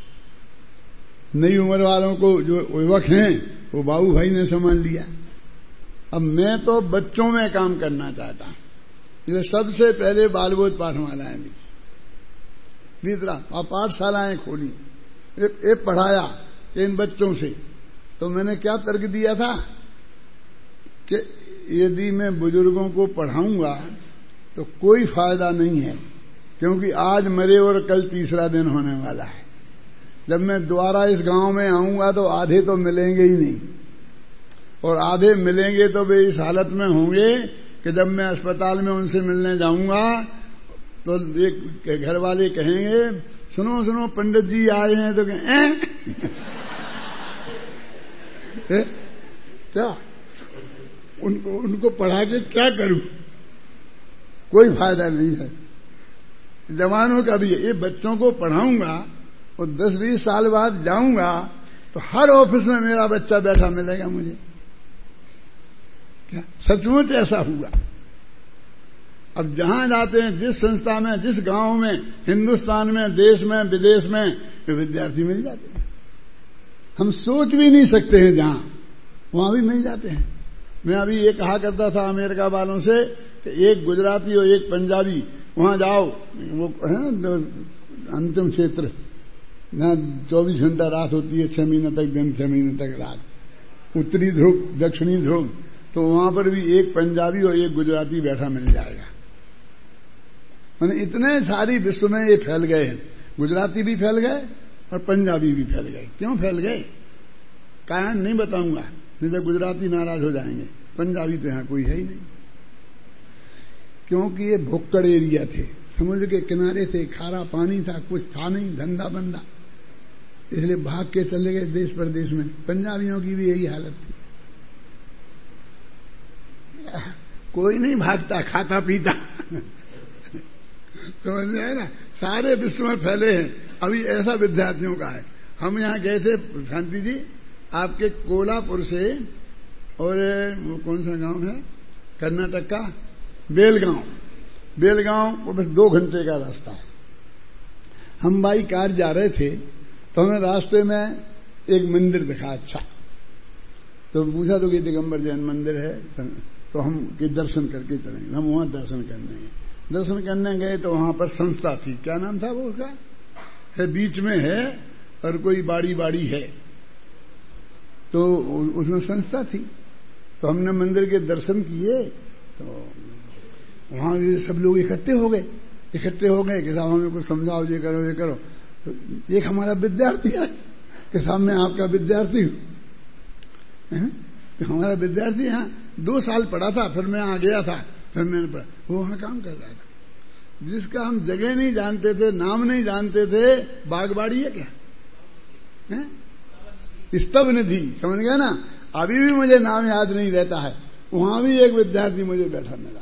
नई उम्र वालों को जो युवक हैं वो बाबू भाई ने संभाल लिया। अब मैं तो बच्चों में काम करना चाहता हूं, इसलिए सबसे पहले बालबोध पाठमालाएं दी, दूसरा और पाठशालाएं खोली, ये पढ़ाया इन बच्चों से। तो मैंने क्या तर्क दिया था कि यदि मैं बुजुर्गों को पढ़ाऊंगा तो कोई फायदा नहीं है, क्योंकि आज मरे और कल तीसरा दिन होने वाला है। जब मैं दोबारा इस गांव में आऊंगा तो आधे तो मिलेंगे ही नहीं, और आधे मिलेंगे तो वे इस हालत में होंगे कि जब मैं अस्पताल में उनसे मिलने जाऊंगा तो एक घर वाले कहेंगे, सुनो सुनो पंडित जी आए हैं, तो कहें क्या उनको उनको पढ़ा के क्या करूं? कोई फायदा नहीं है। जवानों का भी ये बच्चों को पढ़ाऊंगा और दस बीस साल बाद जाऊंगा तो हर ऑफिस में मेरा बच्चा बैठा मिलेगा मुझे। क्या सचमुच ऐसा हुआ? अब जहां जाते हैं, जिस संस्था में, जिस गांव में, हिंदुस्तान में, देश में, विदेश में, ये विद्यार्थी मिल जाते हैं। हम सोच भी नहीं सकते हैं, जहां वहां भी मिल जाते हैं। मैं अभी ये कहा करता था अमेरिका वालों से कि एक गुजराती और एक पंजाबी वहां जाओ, वो है ना अंतिम क्षेत्र, जहां चौबीस घंटा रात होती है, छह महीने तक दिन, छह महीने तक रात, उत्तरी ध्रुव दक्षिणी ध्रुव, तो वहां पर भी एक पंजाबी और एक गुजराती बैठा मिल जाएगा। मैंने इतने सारी विश्व में ये फैल गए हैं, गुजराती भी फैल गए और पंजाबी भी फैल गए। क्यों फैल गए? कारण नहीं बताऊंगा, नहीं तो गुजराती नाराज हो जाएंगे। पंजाबी तो यहां कोई है ही नहीं, क्योंकि ये भुक्कड़ एरिया थे, समुद्र के किनारे थे, खारा पानी था, कुछ था नहीं धंधा बंदा, इसलिए भाग के चले गए देश प्रदेश में। पंजाबियों की भी यही हालत थी, कोई नहीं भागता, खाता पीता समझ में आए ना? सारे विश्व में फैले हैं। अभी ऐसा विद्यार्थियों का है। हम यहां गए थे शांति जी, आपके कोल्हापुर से, और वो कौन सा गांव है कर्नाटक का, बेलगांव। बेलगांव वो बस दो घंटे का रास्ता है। हम बाई कार जा रहे थे तो हमें रास्ते में एक मंदिर दिखा अच्छा, तो पूछा तो कि दिगंबर जैन मंदिर है, तो हम के दर्शन करके चलेंगे। हम वहां दर्शन करने गए। दर्शन करने गए तो वहां पर संस्था थी, क्या नाम था वो उसका, है बीच में है और कोई बाड़ी बाड़ी है, तो उसमें संस्था थी। तो हमने मंदिर के दर्शन किए, तो वहां सब लोग इकट्ठे हो गए इकट्ठे हो गए कि साहब हमें कुछ समझाओ, ये करो ये करो। तो एक हमारा विद्यार्थी है कि साहब मैं आपका विद्यार्थी हूं, तो हमारा विद्यार्थी यहाँ दो साल पढ़ा था, फिर मैं आ गया था, फिर मैंने पढ़ा। वो वहां काम कर रहा था। जिसका हम जगह नहीं जानते थे, नाम नहीं जानते थे, बागबाड़ी है क्या है? स्तव निधि, समझ गए ना। अभी भी मुझे नाम याद नहीं रहता है। वहां भी एक विद्यार्थी मुझे बैठा मिला।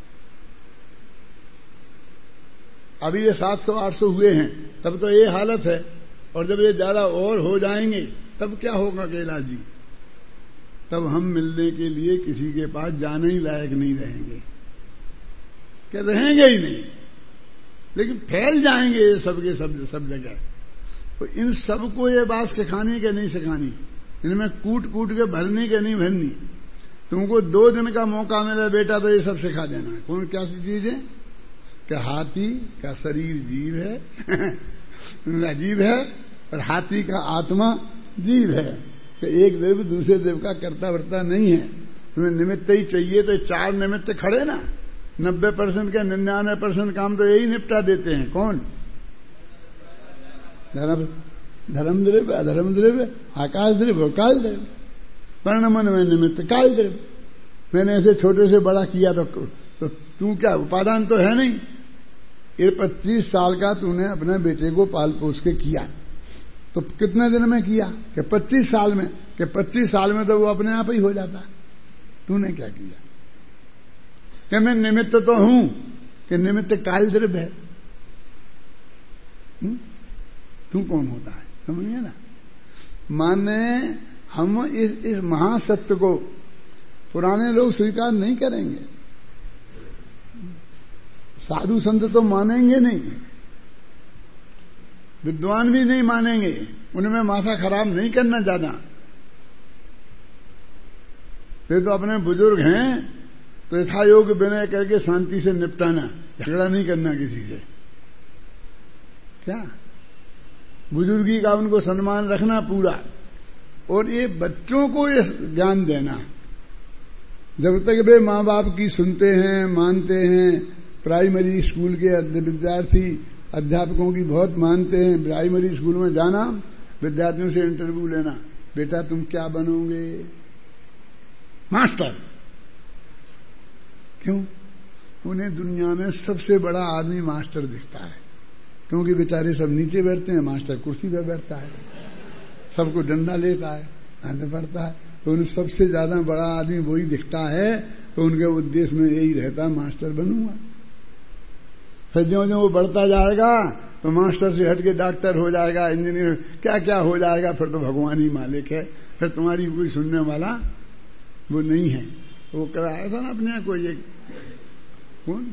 अभी ये सात सौ आठ सौ हुए हैं, तब तो ये हालत है, और जब ये ज्यादा और हो जाएंगे तब क्या होगा कैलाश जी? तब हम मिलने के लिए किसी के पास जाने ही लायक नहीं रहेंगे, क्या रहेंगे ही नहीं, लेकिन फैल जाएंगे ये सबके सब सब जगह। तो इन सबको ये बात सिखानी कि नहीं सिखानी, इनमें कूट कूट के भरनी के नहीं भरनी। तुमको दो दिन का मौका मिला बेटा तो ये सब सिखा देना है। कौन क्या सी चीज है? कि हाथी का शरीर जीव है, जीव है, और हाथी का आत्मा जीव है, कि एक देव दूसरे देव का कर्ता वर्ता नहीं है। तुम्हें निमित्त ही चाहिए तो चार निमित्त खड़े ना, नब्बे परसेंट का निन्यानवे परसेंट काम तो यही निपटा देते हैं। कौन? धर्म धर्म द्रव्य, अधर्म द्रव्य, आकाश द्रव्य, काल द्रव्य। वर्णमन में निमित्त काल द्रव्य। मैंने ऐसे छोटे से बड़ा किया तो, तो तू क्या उपादान तो है नहीं। ये पच्चीस साल का तूने अपने बेटे को पाल पोस के किया, तो कितने दिन में किया? कि पच्चीस साल में, कि पच्चीस साल में तो वो अपने आप ही हो जाता। तूने क्या किया? कि मैं निमित्त तो हूं, कि निमित्त काल द्रव्य है। तू कौन होता है? समझिए ना। माने हम इस, इस महासत्य को पुराने लोग स्वीकार नहीं करेंगे, साधु संत तो मानेंगे नहीं, विद्वान भी नहीं मानेंगे, उनमें माथा खराब नहीं करना ज्यादा। वे तो अपने बुजुर्ग हैं तो यथायोग विनय करके शांति से निपटाना, झगड़ा नहीं करना किसी से। क्या बुजुर्गी का उनको सम्मान रखना पूरा। और ये बच्चों को ये ज्ञान देना, जब तक वे माँ बाप की सुनते हैं, मानते हैं, प्राइमरी स्कूल के विद्यार्थी अध्यापकों की बहुत मानते हैं। प्राइमरी स्कूल में जाना, विद्यार्थियों से इंटरव्यू लेना, बेटा तुम क्या बनोगे? मास्टर। क्यों? उन्हें दुनिया में सबसे बड़ा आदमी मास्टर दिखता है, क्योंकि बेचारे सब नीचे बैठते हैं, मास्टर कुर्सी पर बैठता है, सबको डंडा लेता है, आने पड़ता है, तो उन्हें सबसे ज्यादा बड़ा आदमी वही दिखता है। तो उनके उद्देश्य में यही रहता, मास्टर बनूंगा। फिर ज्यों ज्यों वो बढ़ता जाएगा तो मास्टर से हट के डॉक्टर हो जाएगा, इंजीनियर, क्या क्या हो जाएगा। फिर तो भगवान ही मालिक है, फिर तुम्हारी कोई सुनने वाला वो नहीं है। वो कराया था ना अपने को, ये कौन?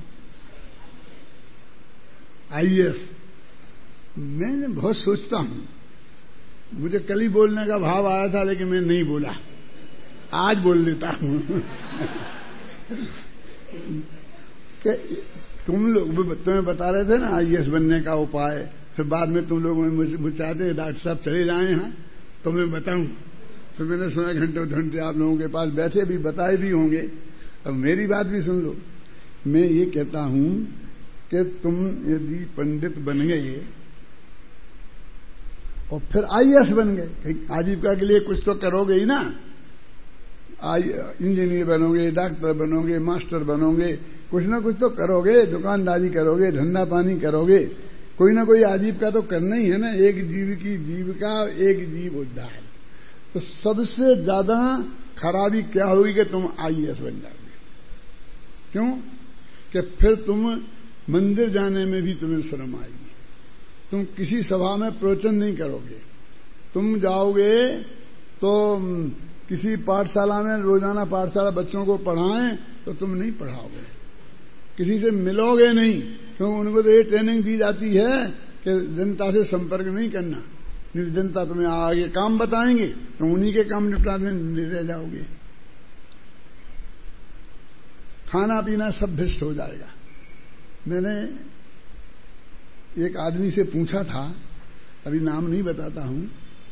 I A S. मैं बहुत सोचता हूं, मुझे कल ही बोलने का भाव आया था, लेकिन मैं नहीं बोला, आज बोल लेता हूं। तुम लोग तुम्हें बता रहे थे ना आई ए एस बनने का उपाय, फिर बाद में तुम लोग मुझे चाहते डॉक्टर साहब चले जाए हैं तो मैं बताऊं। तो मैंने सुना घंटों घंटे आप लोगों के पास बैठे भी बताए भी होंगे। अब मेरी बात भी सुन लो। मैं ये कहता हूं कि तुम यदि पंडित बन गए और फिर आई ए एस बन गए, आजीविका के लिए कुछ तो करोगे ही ना। इंजीनियर बनोगे, डॉक्टर बनोगे, मास्टर बनोगे, कुछ ना कुछ तो करोगे, दुकानदारी करोगे, धंधा पानी करोगे, कोई ना कोई आजीविका तो करना ही है ना। एक जीव की जीविका, एक जीव उद्धार। तो सबसे ज्यादा खराबी क्या होगी कि तुम आई ए एस बन जाओगे। क्यों? कि फिर तुम मंदिर जाने में भी तुम्हें शर्म आएगी, तुम किसी सभा में प्रवचन नहीं करोगे, तुम जाओगे तो किसी पाठशाला में, रोजाना पाठशाला बच्चों को पढ़ाएं तो तुम नहीं पढ़ाओगे, किसी से मिलोगे नहीं, क्योंकि उनको तो ये ट्रेनिंग दी जाती है कि जनता से संपर्क नहीं करना, नहीं जनता तुम्हें आगे काम बताएंगे तो उन्हीं के काम निपटाने रह जाओगे। खाना पीना सब भ्रष्ट हो जाएगा। मैंने एक आदमी से पूछा था, अभी नाम नहीं बताता हूं,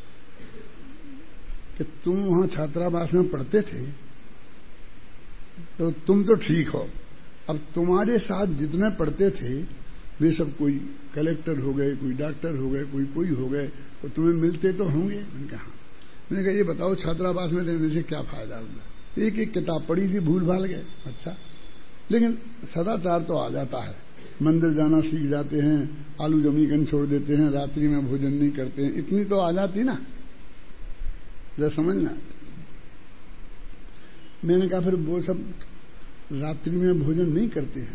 कि तुम वहां छात्रावास में पढ़ते थे तो तुम तो ठीक हो, अब तुम्हारे साथ जितने पढ़ते थे वे सब कोई कलेक्टर हो गए, कोई डॉक्टर हो गए, कोई कोई हो गए, तो तुम्हें मिलते तो होंगे। मैंने कहा हाँ। मैंने कहा ये बताओ छात्रावास में रहने से क्या फायदा होगा? एक एक किताब पढ़ी थी, भूल भाल गए। अच्छा, लेकिन सदाचार तो आ जाता है। मंदिर जाना सीख जाते हैं, आलू जमीकन छोड़ देते हैं, रात्रि में भोजन नहीं करते हैं, इतनी तो आ जाती ना, जरा समझना। मैंने कहा फिर वो सब रात्रि में भोजन नहीं करते हैं।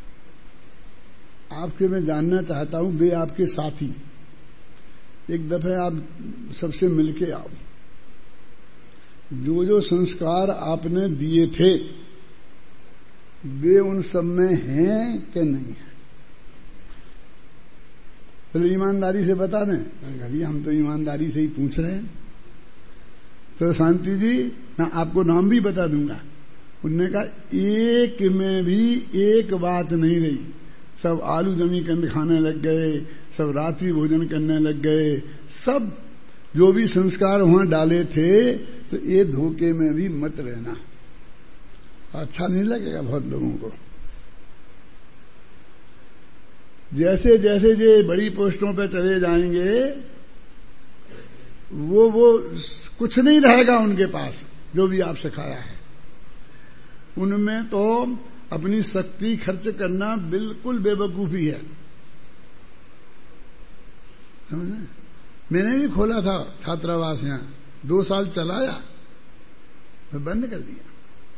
आपके मैं जानना चाहता हूं, वे आपके साथी, एक दफे आप सबसे मिलके आओ, जो जो संस्कार आपने दिए थे वे उन सब में हैं कि नहीं है? पहले ईमानदारी से बता दें। अभी हम तो ईमानदारी से ही पूछ रहे हैं। तो शांति जी, मैं आपको नाम भी बता दूंगा। उनने कहा एक में भी एक बात नहीं रही, सब आलू जमी कंद खाने लग गए, सब रात्रि भोजन करने लग गए, सब जो भी संस्कार वहां डाले थे, तो ये धोखे में भी मत रहना, अच्छा नहीं लगेगा बहुत लोगों को। जैसे जैसे ये बड़ी पोस्टों पे चले जाएंगे, वो वो कुछ नहीं रहेगा उनके पास जो भी आप सिखाया है। उनमें तो अपनी शक्ति खर्च करना बिल्कुल बेवकूफी है। समझे? मैंने भी खोला था छात्रावास, यहां दो साल चलाया, मैं बंद कर दिया।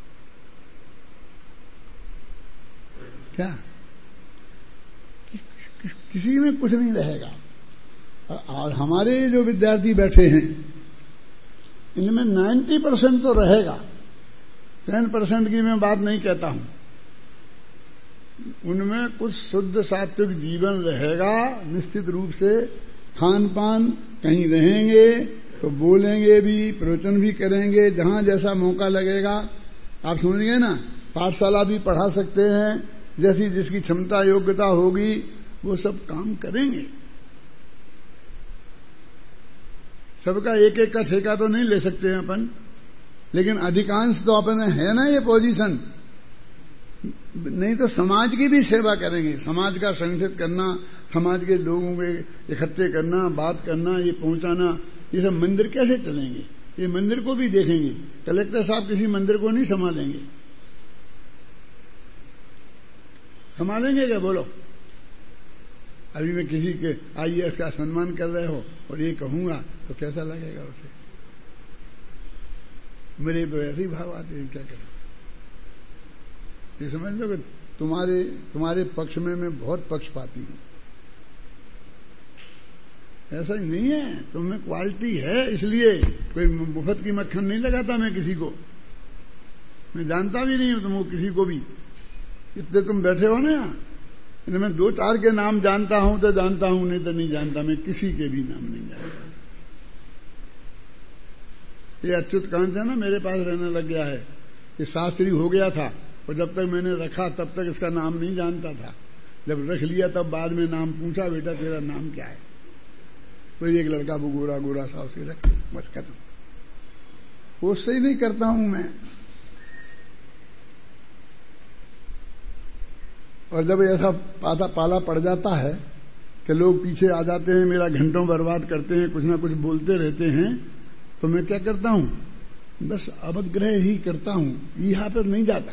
क्या कि, कि, किसी में कुछ नहीं रहेगा। और हमारे जो विद्यार्थी बैठे हैं इनमें नब्बे परसेंट तो रहेगा, दस परसेंट की मैं बात नहीं कहता हूं। उनमें कुछ शुद्ध सात्विक जीवन रहेगा निश्चित रूप से। खान पान, कहीं रहेंगे तो बोलेंगे भी, प्रवचन भी करेंगे, जहां जैसा मौका लगेगा। आप समझ गए ना? पाठशाला भी पढ़ा सकते हैं, जैसी जिसकी क्षमता योग्यता होगी वो सब काम करेंगे। सबका एक एक का ठेका तो नहीं ले सकते हैं अपन, लेकिन अधिकांश तो अपन है ना ये पोजीशन। नहीं तो समाज की भी सेवा करेंगे, समाज का संगठित करना, समाज के लोगों के इकट्ठे करना, बात करना, ये पहुंचाना, ये सब मंदिर कैसे चलेंगे? ये मंदिर को भी देखेंगे। कलेक्टर साहब किसी मंदिर को नहीं संभालेंगे, संभालेंगे क्या? बोलो। अभी मैं किसी के आई ए एस का सम्मान कर रहे हो और ये कहूंगा तो कैसा लगेगा उसे? मेरे तो ऐसे ही भाव आते हैं, क्या करें? ये समझ लो कि तुम्हारे तुम्हारे पक्ष में मैं बहुत पक्षपाती हूं। ऐसा ही नहीं है, तुम्हें क्वालिटी है, इसलिए कोई मुफ्त की मक्खन नहीं लगाता मैं किसी को। मैं जानता भी नहीं हूं तुमको किसी को भी। इतने तुम बैठे हो ना, इनमें दो चार के नाम जानता हूं तो जानता हूं, नहीं तो नहीं जानता। मैं किसी के भी नाम नहीं जानता। ये अच्युत कांत है ना, मेरे पास रहने लग गया है। ये शास्त्री हो गया था और जब तक मैंने रखा तब तक इसका नाम नहीं जानता था। जब रख लिया तब बाद में नाम पूछा, बेटा तेरा नाम क्या है? तो एक लड़का वो गोरा गोरा सा, उसे रख, बस खत्म। उससे ही नहीं करता हूं मैं। और जब ऐसा पाता पाला पड़ जाता है कि लोग पीछे आ जाते हैं, मेरा घंटों बर्बाद करते हैं, कुछ ना कुछ बोलते रहते हैं, तो मैं क्या करता हूं? बस अवग्रह ही करता हूं, यहां पर नहीं जाता।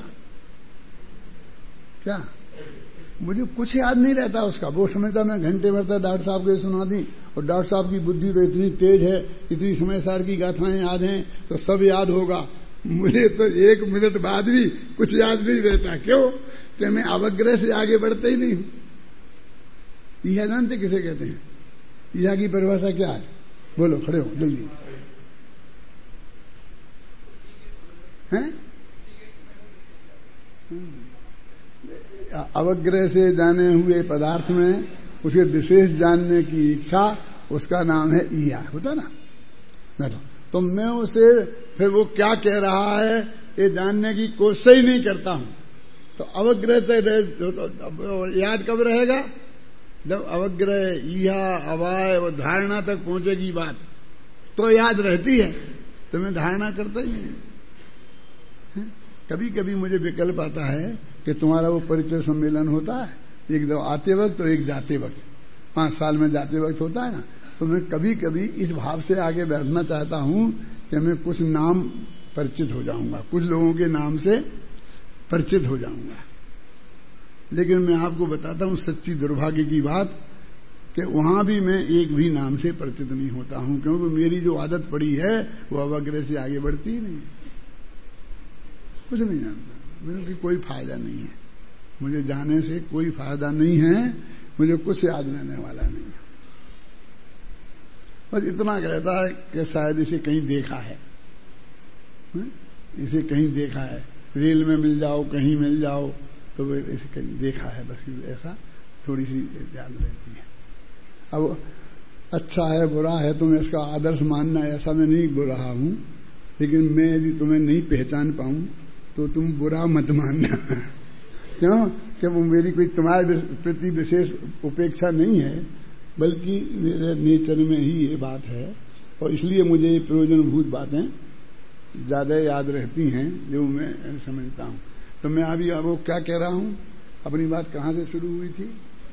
क्या मुझे कुछ याद नहीं रहता उसका। वो समझता मैं घंटे भर तक डॉक्टर साहब को सुना दी, और डॉक्टर साहब की बुद्धि तो इतनी तेज है, इतनी समय सार की गाथाएं याद हैं तो सब याद होगा। मुझे तो एक मिनट बाद भी कुछ याद नहीं रहता। क्यों? कि मैं अवग्रह से आगे बढ़ता ही नहीं हूं। यह जानते किसे कहते हैं? यह की परिभाषा क्या है? बोलो, खड़े हो जल्दी। हैं? अवग्रह से जाने हुए पदार्थ में उसके विशेष जानने की इच्छा, उसका नाम है ईया। होता ना? बैठो। तो मैं उसे फिर वो क्या कह रहा है ये जानने की कोशिश ही नहीं करता हूं। तो अवग्रह से तो याद कब रहेगा? जब अवग्रह, ईहा, अवाय वो धारणा तक पहुंचेगी बात, तो याद रहती है। तो मैं धारणा करता ही नहीं। कभी कभी मुझे विकल्प आता है कि तुम्हारा वो परिचय सम्मेलन होता है, एक दो आते वक्त तो एक जाते वक्त, पांच साल में जाते वक्त होता है ना, तो मैं कभी कभी इस भाव से आगे बैठना चाहता हूं कि मैं कुछ नाम परिचित हो जाऊंगा, कुछ लोगों के नाम से परिचित हो जाऊंगा। लेकिन मैं आपको बताता हूं सच्ची दुर्भाग्य की बात कि वहां भी मैं एक भी नाम से परिचित नहीं होता हूं, क्योंकि मेरी जो आदत पड़ी है वो अवग्रह से आगे बढ़ती ही नहीं, कुछ नहीं जानता, मुझे कोई फायदा नहीं है, मुझे जाने से कोई फायदा नहीं है, मुझे कुछ याद रहने वाला नहीं है। बस इतना कहता है कि शायद इसे कहीं देखा है, इसे कहीं देखा है, रेल में मिल जाओ, कहीं मिल जाओ तो इसे कहीं देखा है, बस ऐसा थोड़ी सी याद रहती है। अब अच्छा है बुरा है तुम्हें इसका आदर्श मानना, ऐसा मैं नहीं बोल रहा हूं, लेकिन मैं यदि तुम्हें नहीं पहचान पाऊं तो तुम बुरा मत मानना। क्यों? कि वो मेरी कोई तुम्हारे प्रति विशेष उपेक्षा नहीं है, बल्कि मेरे नेचर में ही ये बात है, और इसलिए मुझे ये प्रयोजनभूत बातें ज्यादा याद रहती हैं जो मैं समझता हूं। तो मैं अभी अब वो क्या कह रहा हूं, अपनी बात कहां से शुरू हुई थी?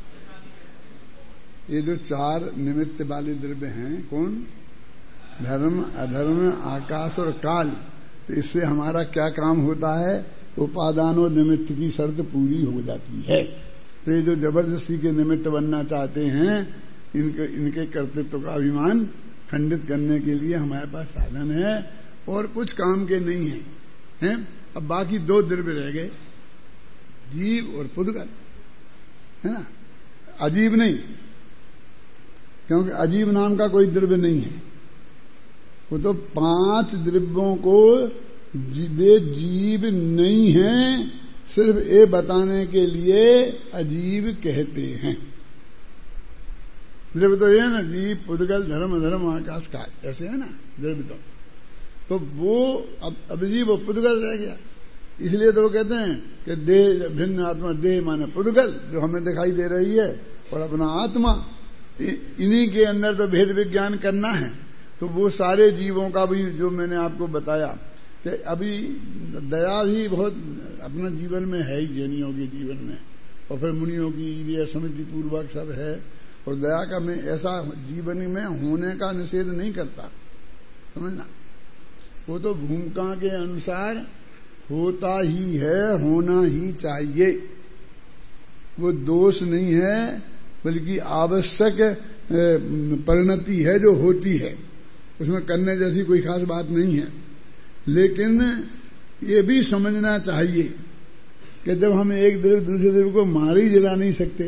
ये जो चार निमित्त वाले द्रव्य हैं, कौन? धर्म, अधर्म, आकाश और काल। तो इससे हमारा क्या काम होता है? उपादान और निमित्त की शर्त पूरी हो जाती है। तो ये जो जबरदस्ती के निमित्त बनना चाहते हैं, इनके इनके कर्तृत्व का अभिमान खंडित करने के लिए हमारे पास साधन है, और कुछ काम के नहीं है, हैं? अब बाकी दो द्रव्य रह गए, जीव और पुद्गल, है ना? अजीब नहीं, क्योंकि अजीब नाम का कोई द्रव्य नहीं है। वो तो पांच द्रव्यों को वे जीव नहीं है, सिर्फ ये बताने के लिए अजीब कहते हैं। द्रव्य तो ये है ना, जीव, पुद्गल, धर्म, अधर्म, आकाश, काल, ऐसे है ना द्रव्य। तो तो वो अब अजीब और पुद्गल रह गया। इसलिए तो वो कहते हैं कि देह भिन्न आत्मा, देह माने पुद्गल जो हमें दिखाई दे रही है, और अपना आत्मा, इन्हीं के अंदर तो भेद विज्ञान करना है। तो वो सारे जीवों का भी जो मैंने आपको बताया कि अभी दया भी बहुत अपना जीवन में है ही, जैनियों के जीवन में, और फिर मुनियों की ये समिति पूर्वक सब है। और दया का मैं ऐसा जीवन में होने का निषेध नहीं करता, समझना। वो तो भूमिका के अनुसार होता ही है, होना ही चाहिए। वो दोष नहीं है, बल्कि आवश्यक परिणति है जो होती है, उसमें करने जैसी कोई खास बात नहीं है। लेकिन ये भी समझना चाहिए कि जब हम एक द्रव्य दूसरे द्रव्य को मार ही जला नहीं सकते,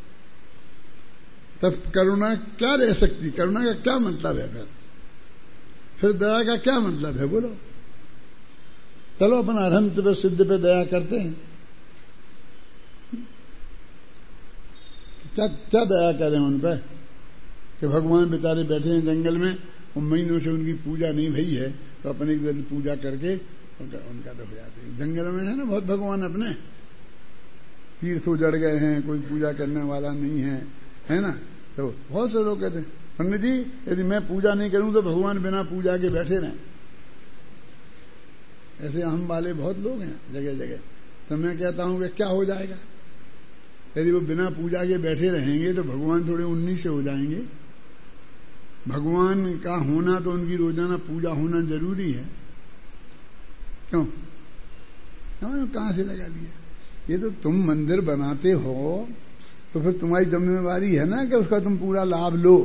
तब करुणा क्या रह सकती? करुणा का क्या मतलब है? फिर फिर दया का क्या मतलब है? बोलो। चलो अपन अरहंत पे सिद्ध पे दया करते हैं, क्या क्या दया करें उन पर कि भगवान बेचारे बैठे हैं जंगल में, और महीनों से उनकी पूजा नहीं भई है, तो अपन एक दिन पूजा करके उनका उनका तो हो जाते हैं। जंगल में है ना बहुत भगवान, अपने तीर्थ उजड़ गए हैं, कोई पूजा करने वाला नहीं है, है ना। तो बहुत से लोग कहते हैं, पंडित जी यदि मैं पूजा नहीं करूं तो भगवान बिना पूजा के बैठे रहें। ऐसे हम वाले बहुत लोग हैं जगह जगह। तो मैं कहता हूं कि क्या हो जाएगा यदि वो बिना पूजा के बैठे रहेंगे? तो भगवान थोड़े उन्नीस से हो जाएंगे। भगवान का होना तो उनकी रोजाना पूजा होना जरूरी है। क्यों? कहां से लगा लिया? ये तो तुम मंदिर बनाते हो तो फिर तुम्हारी जिम्मेवारी है ना कि उसका तुम पूरा लाभ लो।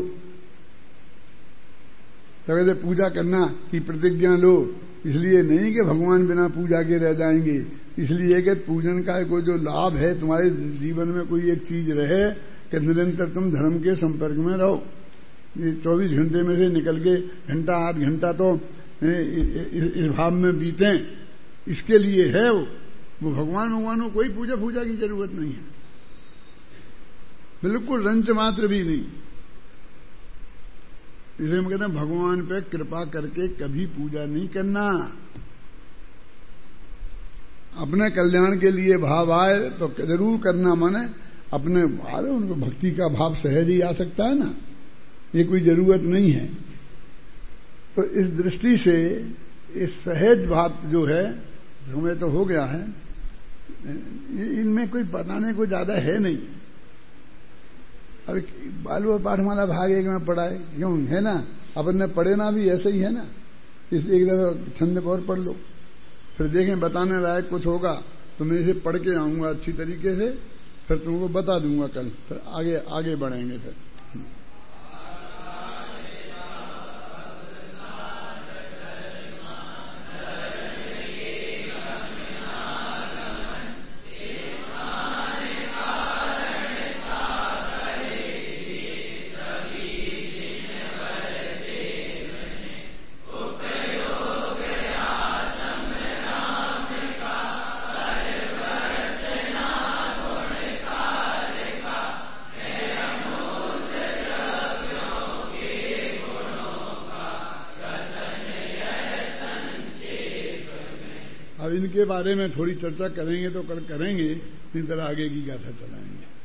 तो कहते पूजा करना की प्रतिज्ञा लो, इसलिए नहीं कि भगवान बिना पूजा के रह जाएंगे, इसलिए कि पूजन का कोई जो लाभ है तुम्हारे जीवन में, कोई एक चीज रहे कि निरंतर तुम धर्म के संपर्क में रहो। ये चौबीस घंटे में से निकल के घंटा आध घंटा तो इस भाव में बीते, इसके लिए है। वो वो भगवान भगवान को कोई पूजा पूजा की जरूरत नहीं है, बिल्कुल रंच मात्र भी नहीं। इसलिए हम कहते हैं भगवान पे कृपा करके कभी पूजा नहीं करना। अपने कल्याण के लिए भाव आए तो जरूर करना, माने अपने अरे उनको भक्ति का भाव सहज ही आ सकता है ना, ये कोई जरूरत नहीं है। तो इस दृष्टि से इस सहज भाव जो है हमें तो हो गया है, इनमें कोई बताने को ज्यादा है नहीं। अभी बालू और पाठमाला भाग एक में पढ़ा है, क्यों है ना, अपन ने पढ़े ना भी ऐसे ही है ना। इस एक दफा छंद को और पढ़ लो, फिर देखें बताने लायक कुछ होगा तो मैं इसे पढ़ के आऊंगा अच्छी तरीके से, फिर तुमको बता दूंगा कल, फिर आगे आगे बढ़ेंगे फिर। अब इनके बारे में थोड़ी चर्चा करेंगे तो कल करेंगे, नहीं तो आगे की गाथा चलाएंगे।